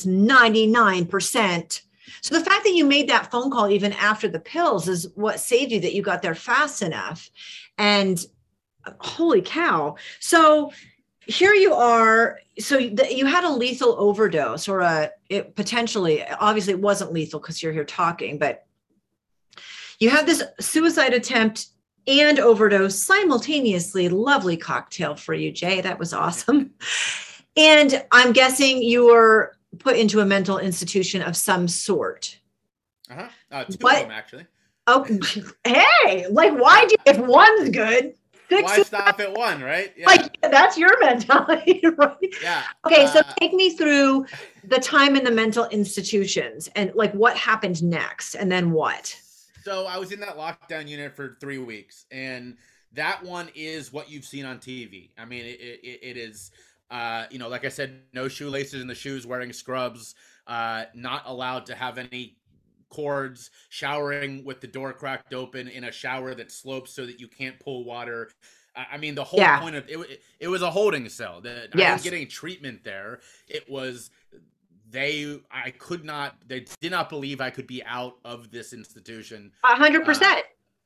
99%. So the fact that you made that phone call even after the pills is what saved you, that you got there fast enough. And holy cow. So here you are. So you had a lethal overdose, or potentially, obviously it wasn't lethal because you're here talking, but you have this suicide attempt and overdose simultaneously. Lovely cocktail for you, Jay. That was awesome. And I'm guessing you were put into a mental institution of some sort. Two of them, actually. Oh, hey, like why if one's good, why stop at one, right? Yeah. Like that's your mentality, right? Yeah. Okay, so take me through the time in the mental institutions and like what happened next, and then what? So I was in that lockdown unit for 3 weeks, and that one is what you've seen on TV. I mean, it is, like I said, no shoelaces in the shoes, wearing scrubs, not allowed to have any cords, showering with the door cracked open in a shower that slopes so that you can't pull water. I mean, the whole point of it was a holding cell. I didn't get any treatment there. It was they did not believe I could be out of this institution. 100%.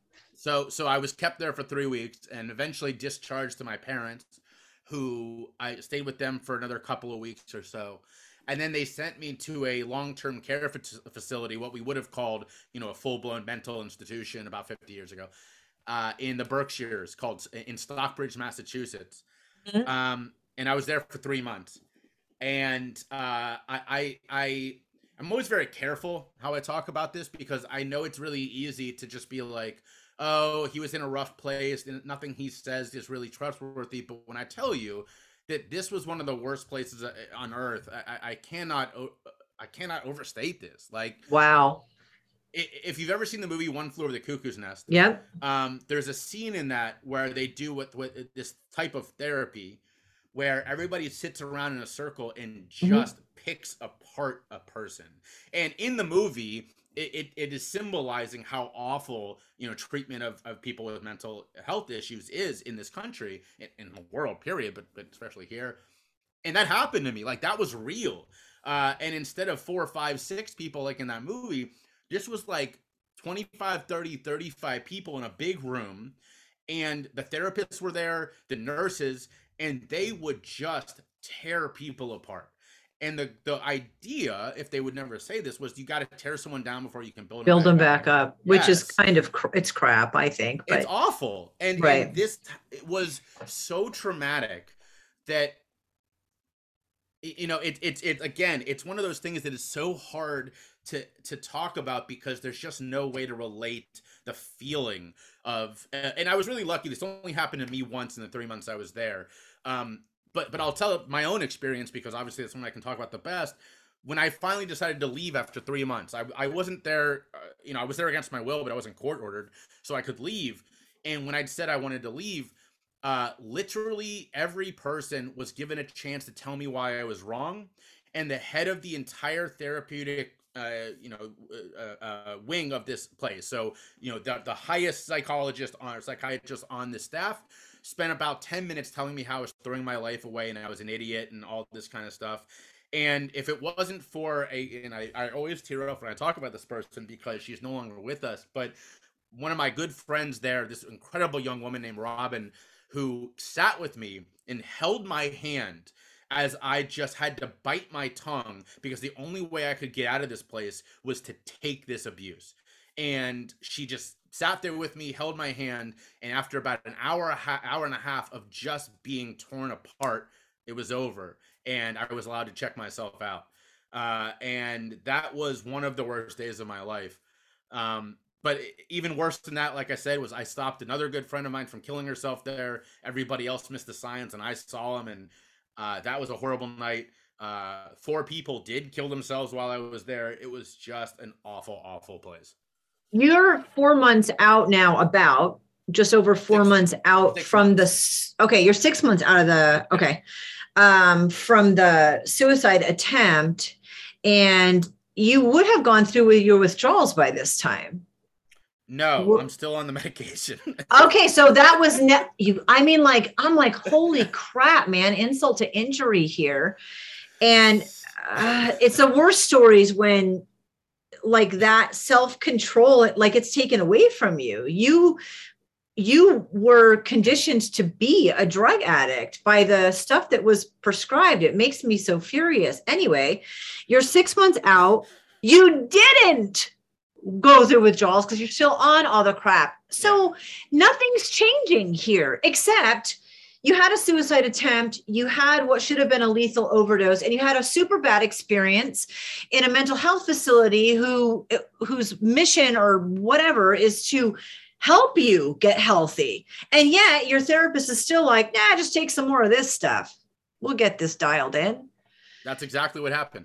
So I was kept there for 3 weeks and eventually discharged to my parents, who I stayed with them for another couple of weeks or so. And then they sent me to a long-term care facility, what we would have called, a full-blown mental institution about 50 years ago, in the Berkshires, in Stockbridge, Massachusetts. Mm-hmm. And I was there for 3 months. And I'm always very careful how I talk about this, because I know it's really easy to just be like, oh, he was in a rough place and nothing he says is really trustworthy. But when I tell you that this was one of the worst places on earth, I cannot overstate this. Like, wow. If you've ever seen the movie One Flew Over the Cuckoo's Nest, yep. There's a scene in that where they do with this type of therapy, where everybody sits around in a circle and just picks apart a person. And in the movie, it is symbolizing how awful, treatment of people with mental health issues is in this country, in the world, period, but especially here. And that happened to me. Like, that was real. And instead of 4, 5, 6 people like in that movie, this was like 25, 30, 35 people in a big room. And the therapists were there, the nurses, and they would just tear people apart. And the idea, if they would never say this, was you got to tear someone down before you can build them back up, which is kind of, it's crap, I think. But it's awful. And, and this was so traumatic that, it's one of those things that is so hard to talk about, because there's just no way to relate the feeling of, and I was really lucky. This only happened to me once in the 3 months I was there. But I'll tell my own experience, because obviously that's when I can talk about the best. When I finally decided to leave after 3 months, I wasn't there, I was there against my will, but I wasn't court ordered, so I could leave. And when I'd said I wanted to leave, literally every person was given a chance to tell me why I was wrong. And the head of the entire therapeutic wing of this place, so the highest psychiatrist on the staff, spent about 10 minutes telling me how I was throwing my life away and I was an idiot and all this kind of stuff. And if it wasn't for I always tear up when I talk about this person, because she's no longer with us, but one of my good friends there, this incredible young woman named Robin, who sat with me and held my hand as I just had to bite my tongue, because the only way I could get out of this place was to take this abuse. And she just sat there with me, held my hand, and after about an hour and a half of just being torn apart, it was over, and I was allowed to check myself out. And that was one of the worst days of my life. But even worse than that, like I said, was I stopped another good friend of mine from killing herself there. Everybody else missed the signs, and I saw him, and that was a horrible night. 4 people did kill themselves while I was there. It was just an awful, awful place. You're 4 months out now, about just over 4 months out from months. okay, you're 6 months out of the, okay, from the suicide attempt, and you would have gone through with your withdrawals by this time. No, I'm still on the medication. Okay, so that was I mean, like, I'm like, holy crap, man, insult to injury here. And it's the worst stories when like that self-control, like it's taken away from you. You were conditioned to be a drug addict by the stuff that was prescribed. It makes me so furious. Anyway, you're 6 months out. You didn't go through withdrawals because you're still on all the crap. So nothing's changing here, except you had a suicide attempt, you had what should have been a lethal overdose, and you had a super bad experience in a mental health facility whose mission or whatever is to help you get healthy. And yet your therapist is still like, nah, just take some more of this stuff. We'll get this dialed in. That's exactly what happened.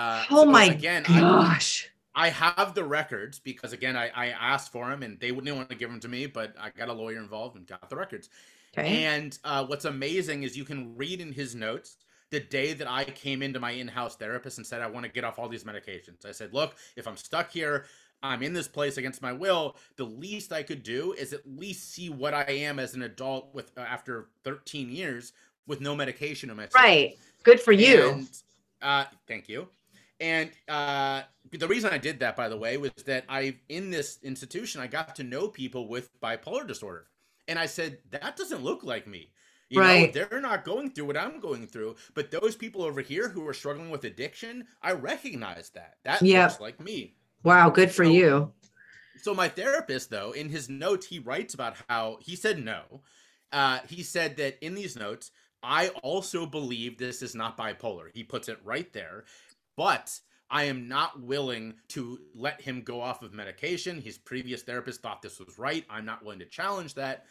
My gosh. I have the records because, again, I asked for them and they wouldn't want to give them to me, but I got a lawyer involved and got the records. Okay. And what's amazing is you can read in his notes the day that I came into my in-house therapist and said, I want to get off all these medications. I said, look, if I'm stuck here, I'm in this place against my will, the least I could do is at least see what I am as an adult with after 13 years with no medication in my system. Right. Good for you. And, thank you. And the reason I did that, by the way, was that in this institution, I got to know people with bipolar disorder. And I said, that doesn't look like me. You know, they're not going through what I'm going through. But those people over here who are struggling with addiction, I recognize that. That looks like me. Wow, good for you. So my therapist, though, in his notes, he writes about how he said no. He said that in these notes, I also believe this is not bipolar. He puts it right there. But I am not willing to let him go off of medication. His previous therapist thought this was right. I'm not willing to challenge that.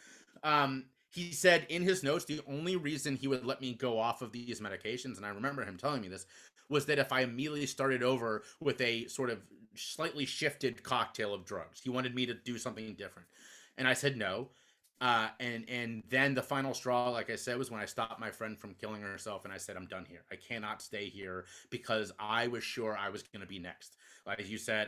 He said in his notes, the only reason he would let me go off of these medications, and I remember him telling me this, was that if I immediately started over with a sort of slightly shifted cocktail of drugs. He wanted me to do something different. And I said no. And then the final straw, like I said, was when I stopped my friend from killing herself, and I said, I'm done here. I cannot stay here because I was sure I was going to be next. Like you said,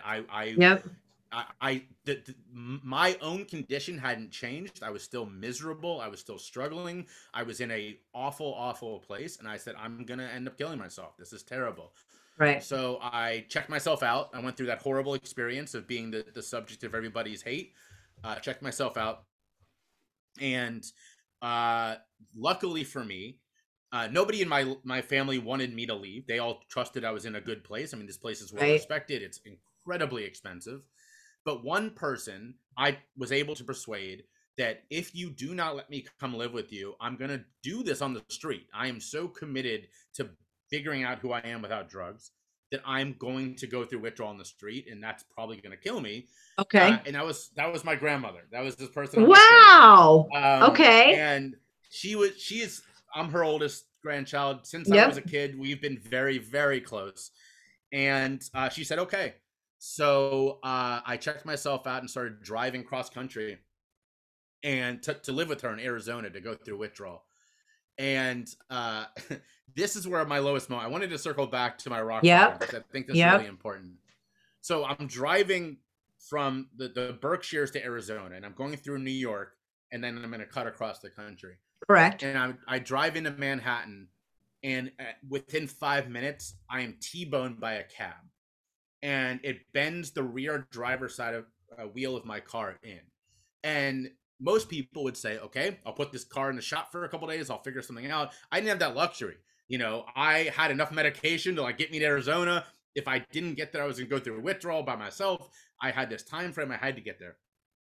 my own condition hadn't changed. I was still miserable. I was still struggling. I was in a awful, awful place. And I said, I'm going to end up killing myself. This is terrible. Right. So I checked myself out. I went through that horrible experience of being the subject of everybody's hate. Checked myself out. And luckily for me, nobody in my family wanted me to leave. They all trusted I was in a good place. I mean, this place is well respected. It's incredibly expensive. But one person I was able to persuade that if you do not let me come live with you, I'm going to do this on the street. I am so committed to figuring out who I am without drugs that I'm going to go through withdrawal on the street, and that's probably going to kill me. Okay. And that was my grandmother. That was this person. Wow. Okay. And I'm her oldest grandchild. Since I was a kid, we've been very, very close. And she said, okay. So I checked myself out and started driving cross country and to live with her in Arizona to go through withdrawal. And this is where my lowest moment. I wanted to circle back to my rock bottom because I think this is really important. So I'm driving from the Berkshires to Arizona, and I'm going through New York, and then I'm going to cut across the country. Correct. And I drive into Manhattan, and within 5 minutes, I am T-boned by a cab. And it bends the rear driver's side of wheel of my car in. And most people would say, okay, I'll put this car in the shop for a couple days. I'll figure something out. I didn't have that luxury. You know, I had enough medication to like get me to Arizona. If I didn't get there, I was going to go through withdrawal by myself. I had this time frame. I had to get there.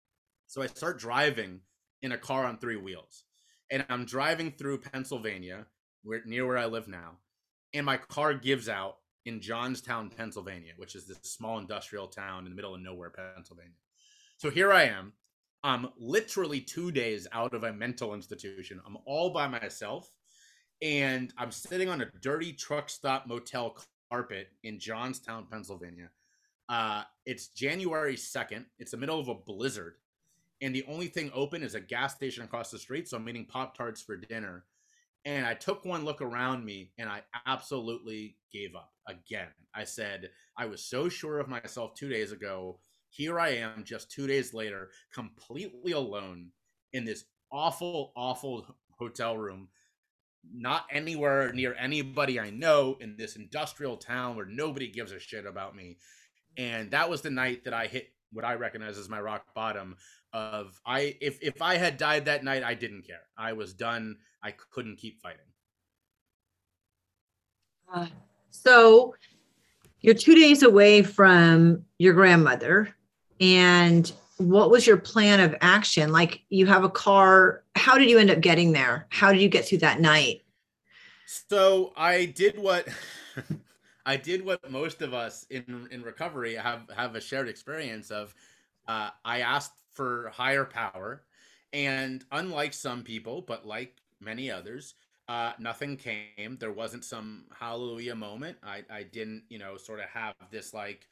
So I start driving in a car on three wheels, and I'm driving through Pennsylvania, near where I live now, and my car gives out in Johnstown, Pennsylvania, which is this small industrial town in the middle of nowhere, Pennsylvania. So here I am. I'm literally 2 days out of a mental institution. I'm all by myself, and I'm sitting on a dirty truck stop motel carpet in Johnstown, Pennsylvania. It's January 2nd. It's the middle of a blizzard, and the only thing open is a gas station across the street. So I'm eating Pop Tarts for dinner. And I took one look around me and I absolutely gave up again. I said, I was so sure of myself 2 days ago. Here I am just 2 days later, completely alone in this awful, awful hotel room, not anywhere near anybody I know, in this industrial town where nobody gives a shit about me. And that was the night that I hit what I recognize as my rock bottom of if I had died that night, I didn't care. I was done. I couldn't keep fighting. So you're 2 days away from your grandmother, and what was your plan of action? Like, you have a car. How did you end up getting there? How did you get through that night? So I did what I did what most of us in recovery have a shared experience of. I asked for higher power, and unlike some people, but like many others, nothing came. There wasn't some hallelujah moment. I didn't, sort of have this like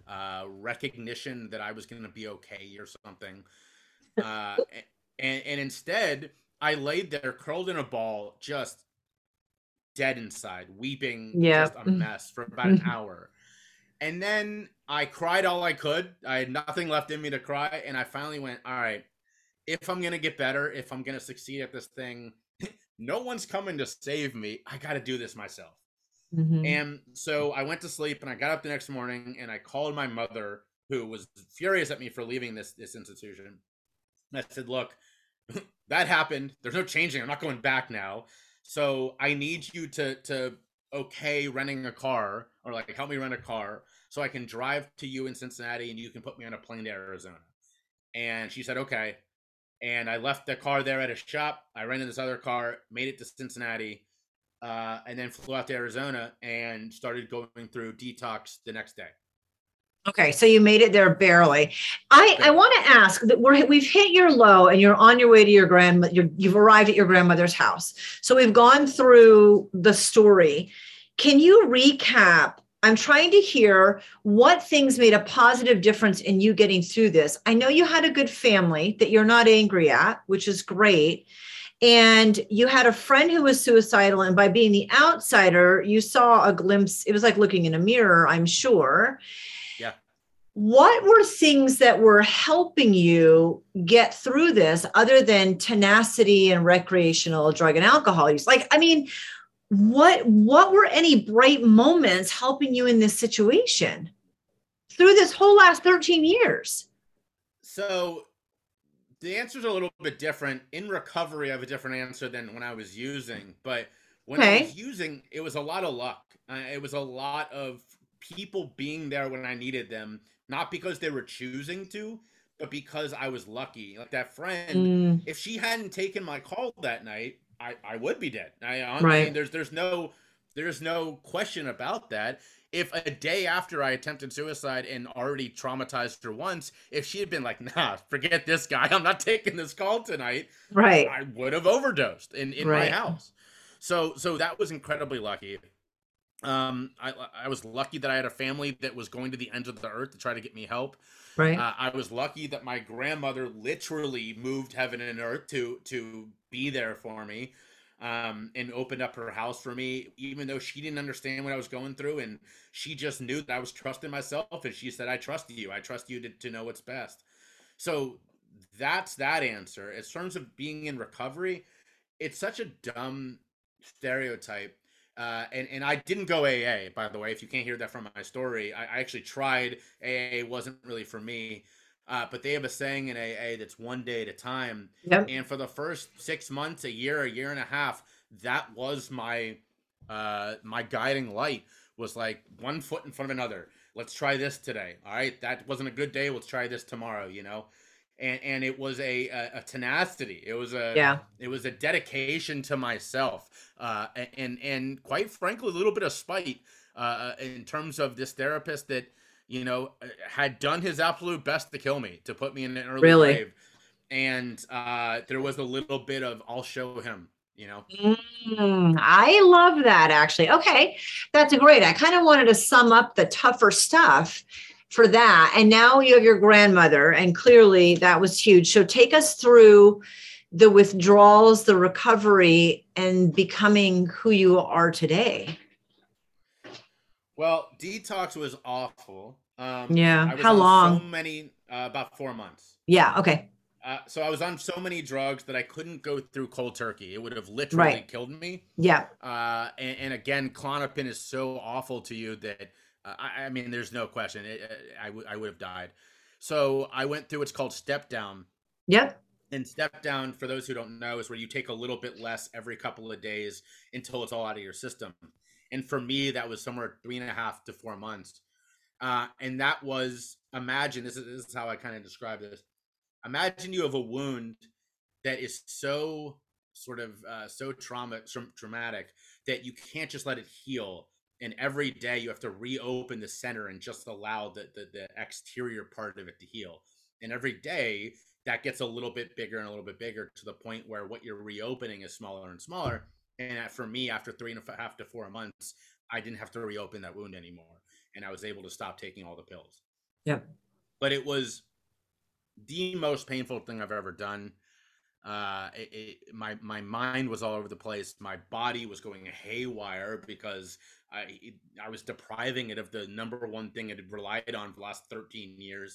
recognition that I was going to be okay or something. Uh, and instead, I laid there curled in a ball, just dead inside, weeping, Yeah. just a mess for about an hour. And then I cried all I could. I had nothing left in me to cry. And I finally went, all right, if I'm going to get better, if I'm going to succeed at this thing, no one's coming to save me. I got to do this myself. Mm-hmm. And so I went to sleep, and I got up the next morning, and I called my mother, who was furious at me for leaving this institution. And I said, look, that happened. There's no changing. I'm not going back now. So I need you to okay renting a car, or like help me rent a car so I can drive to you in Cincinnati and you can put me on a plane to Arizona. And she said, okay. And I left the car there at a shop. I rented this other car, made it to Cincinnati, and then flew out to Arizona and started going through detox the next day. Okay, so you made it there barely. I want to ask that we've hit your low, and you're on your way to your grandmother. You've arrived at your grandmother's house. So we've gone through the story. Can you recap? I'm trying to hear what things made a positive difference in you getting through this. I know you had a good family that you're not angry at, which is great. And you had a friend who was suicidal. And by being the outsider, you saw a glimpse. It was like looking in a mirror, I'm sure. Yeah. What were things that were helping you get through this other than tenacity and recreational drug and alcohol use? Like, I mean, what were any bright moments helping you in this situation through this whole last 13 years? So the answers are a little bit different. In recovery, I have a different answer than when I was using. But when I was using, it was a lot of luck. It was a lot of people being there when I needed them, not because they were choosing to, but because I was lucky. Like that friend, if she hadn't taken my call that night, I would be dead. I mean, there's no question about that. If a day after I attempted suicide and already traumatized her once, if she had been like, nah, forget this guy, I'm not taking this call tonight, right, I would have overdosed in my house. So that was incredibly lucky. I was lucky that I had a family that was going to the ends of the earth to try to get me help. Right. I was lucky that my grandmother literally moved heaven and earth to be there for me, and opened up her house for me, even though she didn't understand what I was going through, and she just knew that I was trusting myself, and she said, I trust you. I trust you to know what's best. So that's that answer. In terms of being in recovery, it's such a dumb stereotype. And I didn't go AA, by the way, if you can't hear that from my story. I actually tried. AA wasn't really for me. But they have a saying in AA that's one day at a time. Yep. And for the first 6 months, a year and a half, that was my my guiding light, was like one foot in front of another. Let's try this today. All right. That wasn't a good day. Let's try this tomorrow, and it was a tenacity. It was Yeah. a dedication to myself, and quite frankly, a little bit of spite, in terms of this therapist that, had done his absolute best to kill me, to put me in an early Really? grave. And there was a little bit of, I'll show him, I love that, actually. Okay, that's great. I kind of wanted to sum up the tougher stuff for that. And now you have your grandmother, and clearly that was huge. So take us through the withdrawals, the recovery, and becoming who you are today. Well, detox was awful. Yeah. I was How on so long? many, about 4 months. Yeah. Okay. So I was on so many drugs that I couldn't go through cold turkey. It would have literally Right. killed me. Yeah. And again, Klonopin is so awful to you that, I mean, there's no question. I would have died. So I went through what's called step down. Yep. And step down, for those who don't know, is where you take a little bit less every couple of days until it's all out of your system. And for me, that was somewhere 3.5 to 4 months. And that was, imagine, this is how I kind of describe this. Imagine you have a wound that is so sort of so traumatic that you can't just let it heal. And every day you have to reopen the center and just allow the exterior part of it to heal. And every day that gets a little bit bigger and a little bit bigger, to the point where what you're reopening is smaller and smaller. And for me, after 3.5 to 4 months, I didn't have to reopen that wound anymore. And I was able to stop taking all the pills. Yep. But it was the most painful thing I've ever done. My mind was all over the place. My body was going haywire because I was depriving it of the number one thing it had relied on for the last 13 years.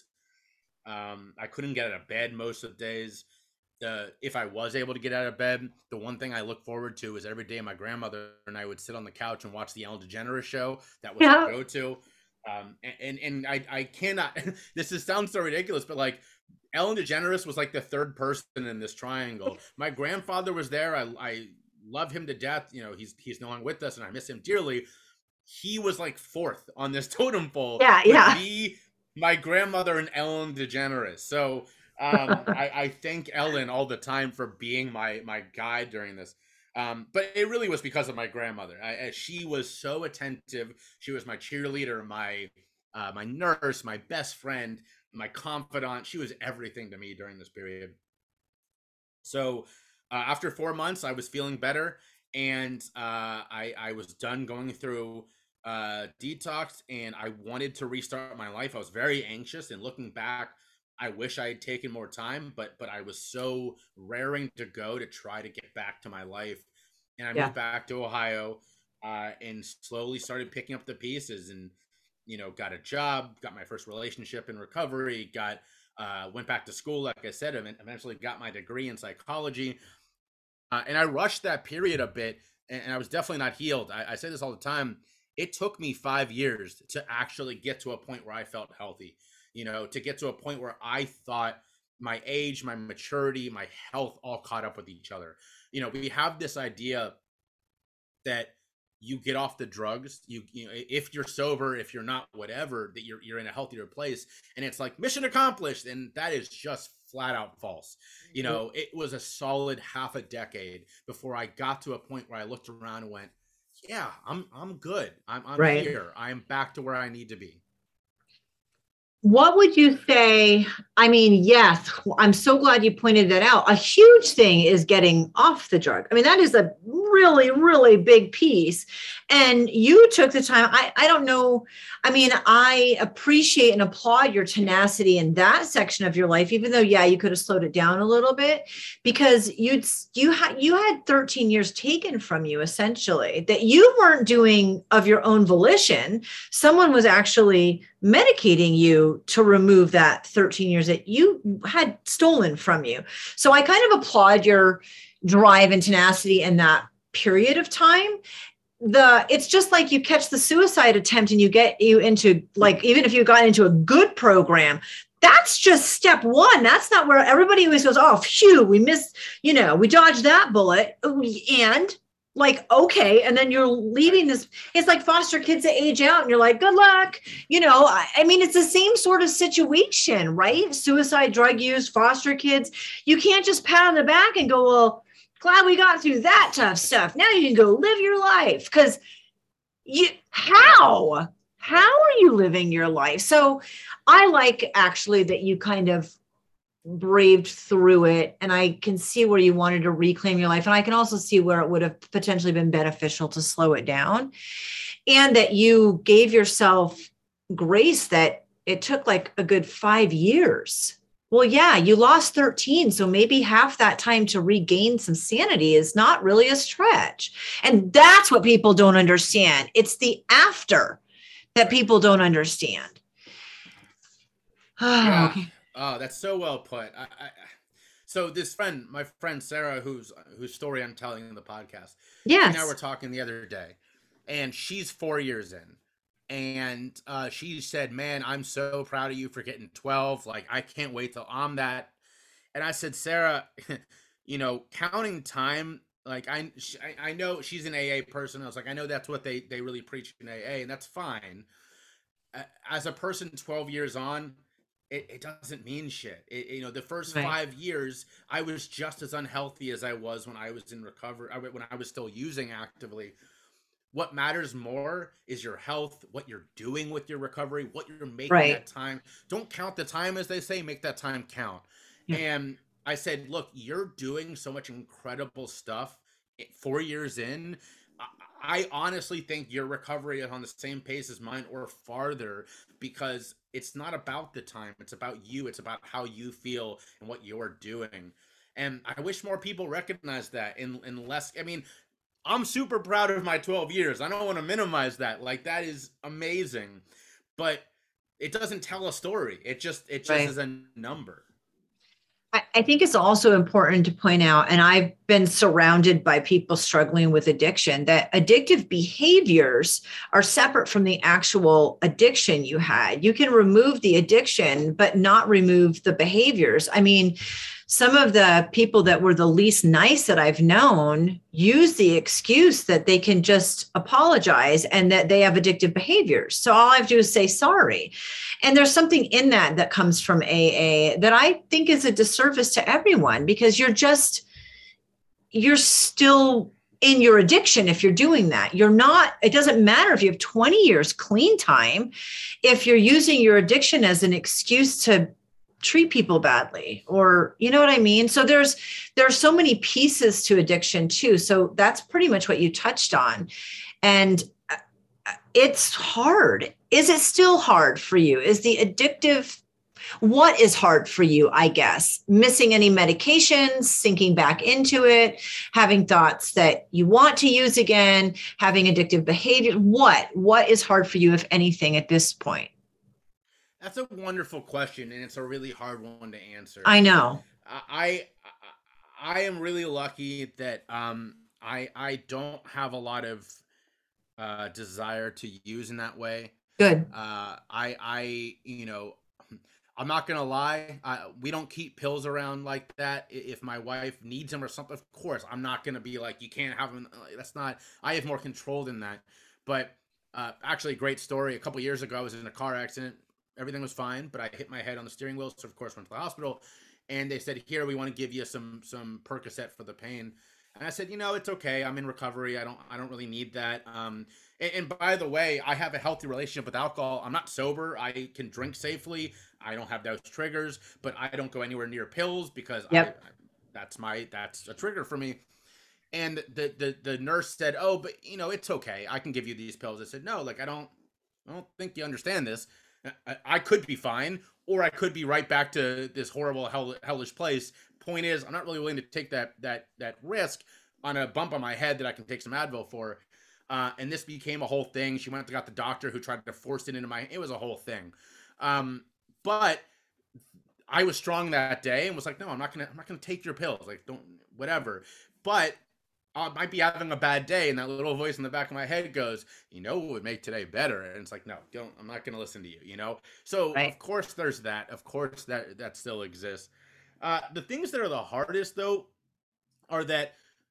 I couldn't get out of bed most of the days. If I was able to get out of bed, the one thing I look forward to is every day my grandmother and I would sit on the couch and watch the Ellen DeGeneres show. That was our go-to. And I cannot, sounds so ridiculous, but like, Ellen DeGeneres was like the third person in this triangle. My grandfather was there. I love him to death. He's no longer with us, and I miss him dearly. He was like fourth on this totem pole. Yeah. Me, my grandmother, and Ellen DeGeneres. So I thank Ellen all the time for being my guide during this. But it really was because of my grandmother. She was so attentive. She was my cheerleader, my nurse, my best friend, my confidant. She was everything to me during this period. So after 4 months, I was feeling better, and I was done going through detox, and I wanted to restart my life. I was very anxious, and looking back, I wish I had taken more time, but I was so raring to go to try to get back to my life. And I moved back to Ohio, and slowly started picking up the pieces, and got a job, got my first relationship in recovery, went back to school, like I said, and eventually got my degree in psychology. And I rushed that period a bit, and I was definitely not healed. I say this all the time. It took me 5 years to actually get to a point where I felt healthy, to get to a point where I thought my age, my maturity, my health all caught up with each other. We have this idea that you get off the drugs, if you're sober, if you're not, whatever, that you're in a healthier place, and it's like mission accomplished, and that is just flat out false. It was a solid half a decade before I got to a point where I looked around and went, yeah, I'm good. I'm right here. I'm back to where I need to be. What would you say? I mean, yes, I'm so glad you pointed that out. A huge thing is getting off the drug. I mean, that is a really, really big piece. And you took the time. I don't know. I mean, I appreciate and applaud your tenacity in that section of your life, even though, you could have slowed it down a little bit, because you had 13 years taken from you, essentially, that you weren't doing of your own volition. Someone was actually medicating you to remove that 13 years that you had stolen from you. So I kind of applaud your drive and tenacity in that period of time. It's just like you catch the suicide attempt and you into, like, even if you got into a good program, that's just step one. That's not where everybody always goes, oh, phew, we missed, we dodged that bullet. And like, okay. And then you're leaving this, it's like foster kids that age out and you're like, good luck. I mean, it's the same sort of situation, right? Suicide, drug use, foster kids. You can't just pat on the back and go, well, glad we got through that tough stuff. Now you can go live your life. Because how are you living your life? So I like actually that you kind of braved through it, and I can see where you wanted to reclaim your life, and I can also see where it would have potentially been beneficial to slow it down, and that you gave yourself grace that it took like a good 5 years. Well, yeah, you lost 13, so maybe half that time to regain some sanity is not really a stretch. And that's what people don't understand. It's the after that people don't understand. Yeah. Oh, that's so well put. So my friend Sarah, whose story I'm telling in the podcast, yes. She and I were talking the other day, and she's 4 years in, and she said, "Man, I'm so proud of you for getting 12. Like, I can't wait till I'm that." And I said, "Sarah, counting time. Like, I know she's an AA person. I was like, I know that's what they really preach in AA, and that's fine. As a person 12 years on." It doesn't mean shit. The first 5 years, I was just as unhealthy as I was when I was in recovery, when I was still using actively. What matters more is your health, what you're doing with your recovery, what you're making that time. Don't count the time, as they say, make that time count. Yeah. And I said, look, you're doing so much incredible stuff 4 years in. I honestly think your recovery is on the same pace as mine or farther, because it's not about the time. It's about you. It's about how you feel and what you're doing. And I wish more people recognize that in less. I mean, I'm super proud of my 12 years. I don't want to minimize that. Like, that is amazing. But it doesn't tell a story. It just is a number. I think it's also important to point out, and I've been surrounded by people struggling with addiction, that addictive behaviors are separate from the actual addiction you had. You can remove the addiction, but not remove the behaviors. I mean, some of the people that were the least nice that I've known use the excuse that they can just apologize and that they have addictive behaviors. So all I have to do is say sorry. And there's something in that comes from AA that I think is a disservice to everyone, because you're still in your addiction if you're doing that. It doesn't matter if you have 20 years clean time, if you're using your addiction as an excuse to treat people badly, or you know what I mean? So there are so many pieces to addiction too. So that's pretty much what you touched on. And it's hard. Is it still hard for you? What is hard for you, I guess? Missing any medications, sinking back into it, having thoughts that you want to use again, having addictive behavior. What is hard for you, if anything, at this point? That's a wonderful question, and it's a really hard one to answer. I know. I am really lucky that I don't have a lot of desire to use in that way. Good. I'm not gonna lie. We don't keep pills around like that. If my wife needs them or something, of course, I'm not gonna be like, you can't have them. That's not. I have more control than that. But actually, a great story. A couple years ago, I was in a car accident. Everything was fine, but I hit my head on the steering wheel, so of course went to the hospital. And they said, "Here, we want to give you some Percocet for the pain." And I said, "It's okay. I'm in recovery. I don't really need that." And by the way, I have a healthy relationship with alcohol. I'm not sober. I can drink safely. I don't have those triggers, but I don't go anywhere near pills because that's a trigger for me. And the nurse said, "Oh, but it's okay. I can give you these pills." I said, "No, like I don't think you understand this. I could be fine, or I could be right back to this horrible hellish place. Point is, I'm not really willing to take that risk on a bump on my head that I can take some Advil for." And this became a whole thing. She went and got the doctor who tried to force it into it was a whole thing. But I was strong that day and was like, "No, I'm not gonna take your pills. Like, don't, whatever." But I might be having a bad day, and that little voice in the back of my head goes, "What would make today better?" And it's like, no, don't. I'm not going to listen to you. So Of course there's that. Of course that still exists. The things that are the hardest though are that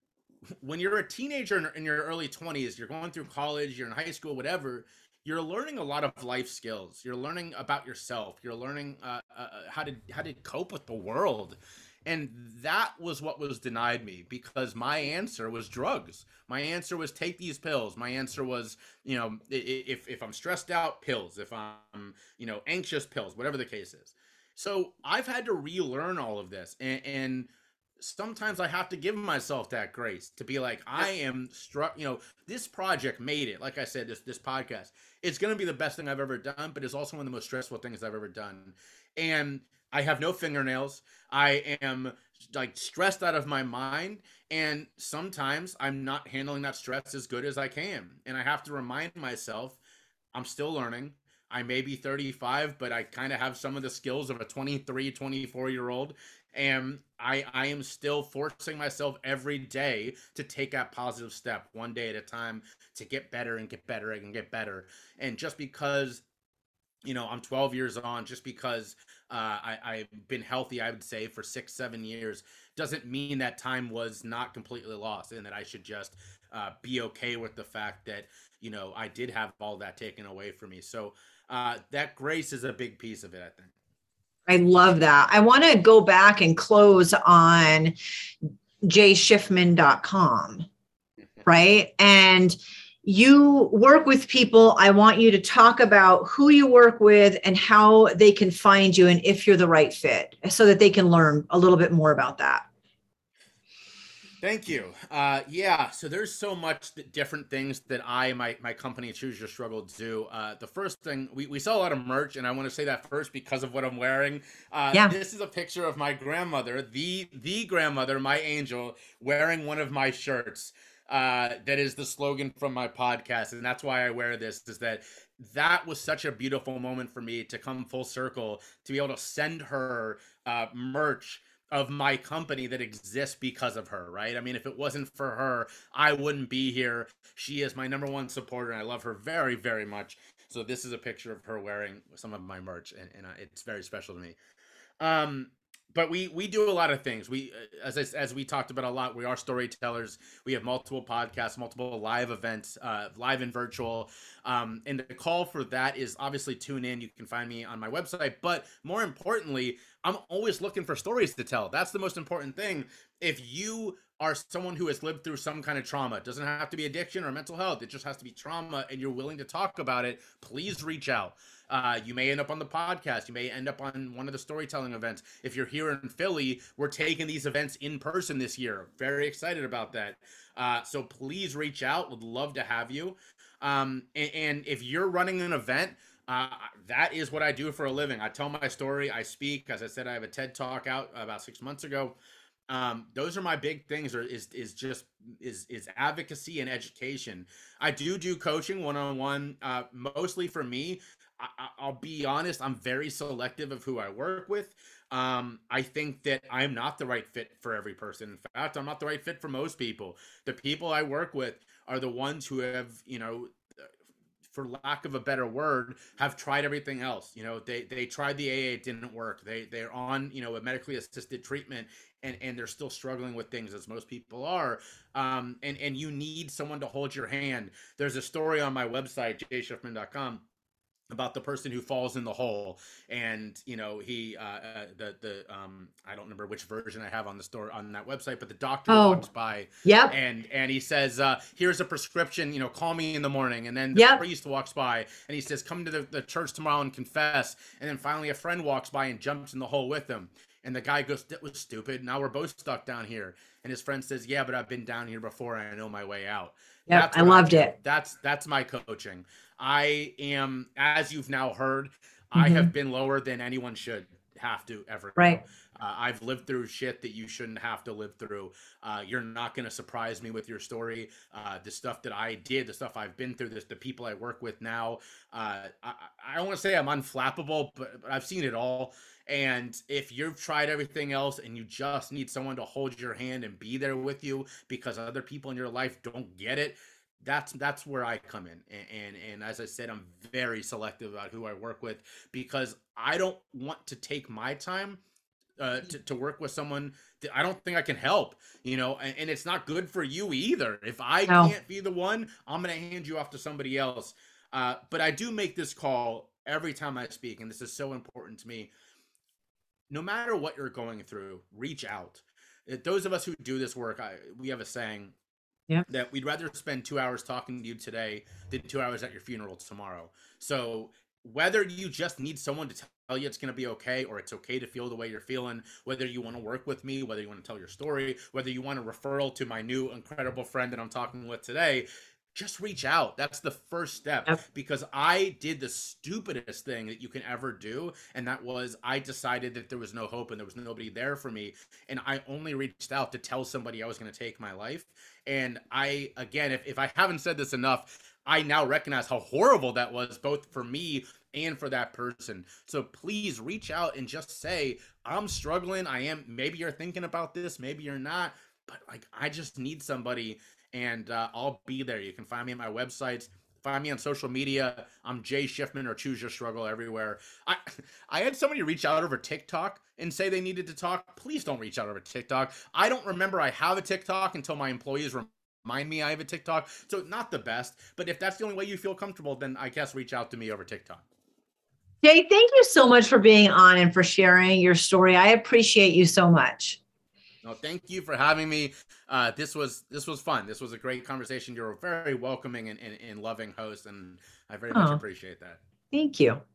when you're a teenager in your early 20s, you're going through college, you're in high school, whatever, you're learning a lot of life skills. You're learning about yourself. You're learning how to cope with the world. And that was what was denied me because my answer was drugs. My answer was take these pills. My answer was, if I'm stressed out, pills. If I'm, anxious, pills, whatever the case is. So I've had to relearn all of this. And sometimes I have to give myself that grace to be like, I am struck, this project made it. Like I said, this podcast, it's going to be the best thing I've ever done, but it's also one of the most stressful things I've ever done. And I have no fingernails. I am like stressed out of my mind. And sometimes I'm not handling that stress as good as I can. And I have to remind myself, I'm still learning. I may be 35, but I kind of have some of the skills of a 23, 24-year-old. And I am still forcing myself every day to take that positive step one day at a time to get better and get better and get better. And just because, I'm 12 years on, just because I've been healthy, I would say, for 6-7 years, doesn't mean that time was not completely lost and that I should just be okay with the fact that, I did have all that taken away from me. So that grace is a big piece of it, I think. I love that. I want to go back and close on jschiffman.com, right? And you work with people. I want you to talk about who you work with and how they can find you and if you're the right fit so that they can learn a little bit more about that. Thank you. So there's so much different things that my company Choose Your Struggle do. The first thing, we sell a lot of merch, and I want to say that first because of what I'm wearing. This is a picture of my grandmother, the grandmother, my angel, wearing one of my shirts. That is the slogan from my podcast, and that's why I wear this, is that was such a beautiful moment for me to come full circle, to be able to send her merch of my company that exists because of her, right? I mean, if it wasn't for her, I wouldn't be here. She is my number one supporter, and I love her very, very much. So this is a picture of her wearing some of my merch, and it's very special to me. But we do a lot of things. We, as we talked about a lot, we are storytellers. We have multiple podcasts, multiple live events, live and virtual. And the call for that is obviously tune in. You can find me on my website. But more importantly, I'm always looking for stories to tell. That's the most important thing. If you are someone who has lived through some kind of trauma, it doesn't have to be addiction or mental health. It just has to be trauma, and you're willing to talk about it, please reach out. You may end up on the podcast. You may end up on one of the storytelling events. If you're here in Philly, we're taking these events in person this year. Very excited about that. So please reach out. Would love to have you. And if you're running an event, that is what I do for a living. I tell my story. I speak. As I said, I have a TED Talk out about 6 months ago. Those are my big things, is advocacy and education. I do coaching one-on-one, mostly for me. I'll be honest, I'm very selective of who I work with. I think that I'm not the right fit for every person. In fact, I'm not the right fit for most people. The people I work with are the ones who have, for lack of a better word, have tried everything else. They tried the AA, it didn't work. They're on, a medically assisted treatment, and they're still struggling with things, as most people are. And you need someone to hold your hand. There's a story on my website, jschiffman.com, about the person who falls in the hole, and he I don't remember which version I have on the store on that website, but the doctor walks by, and he says, here's a prescription, call me in the morning. And then the priest walks by and he says, come to the church tomorrow and confess. And then finally a friend walks by and jumps in the hole with him, and the guy goes, that was stupid, now we're both stuck down here. And his friend says, yeah, but I've been down here before and I know my way out. Yeah, I loved it. That's my coaching. I am, as you've now heard, I have been lower than anyone should have to ever. Right. I've lived through shit that you shouldn't have to live through. You're not going to surprise me with your story. The stuff that I did, the stuff I've been through, the people I work with now. I don't want to say I'm unflappable, but I've seen it all. And if you've tried everything else and you just need someone to hold your hand and be there with you because other people in your life don't get it, that's where I come in. And as I said, I'm very selective about who I work with, because I don't want to take my time to work with someone that I don't think I can help, and it's not good for you either. If I No. can't be the one, I'm going to hand you off to somebody else. But I do make this call every time I speak, and this is so important to me. No matter what you're going through, reach out. Those of us who do this work, we have a saying that we'd rather spend 2 hours talking to you today than 2 hours at your funeral tomorrow. So whether you just need someone to tell you it's going to be okay, or it's okay to feel the way you're feeling, whether you want to work with me, whether you want to tell your story, whether you want a referral to my new incredible friend that I'm talking with today, just reach out. That's the first step. Because I did the stupidest thing that you can ever do, and that was I decided that there was no hope and there was nobody there for me, and I only reached out to tell somebody I was going to take my life. And again, if I haven't said this enough, I now recognize how horrible that was, both for me and for that person. So please reach out and just say, I'm struggling. Maybe you're thinking about this, maybe you're not, but I just need somebody. And I'll be there. You can find me at my websites. Find me on social media. I'm Jay Schiffman, or Choose Your Struggle, everywhere. I had somebody reach out over TikTok and say they needed to talk. Please don't reach out over TikTok. I don't remember I have a TikTok until my employees remind me I have a TikTok. So not the best. But if that's the only way you feel comfortable, then I guess reach out to me over TikTok. Jay, thank you so much for being on and for sharing your story. I appreciate you so much. No, thank you for having me. This was fun. This was a great conversation. You're a very welcoming and loving host, and I very much appreciate that. Thank you.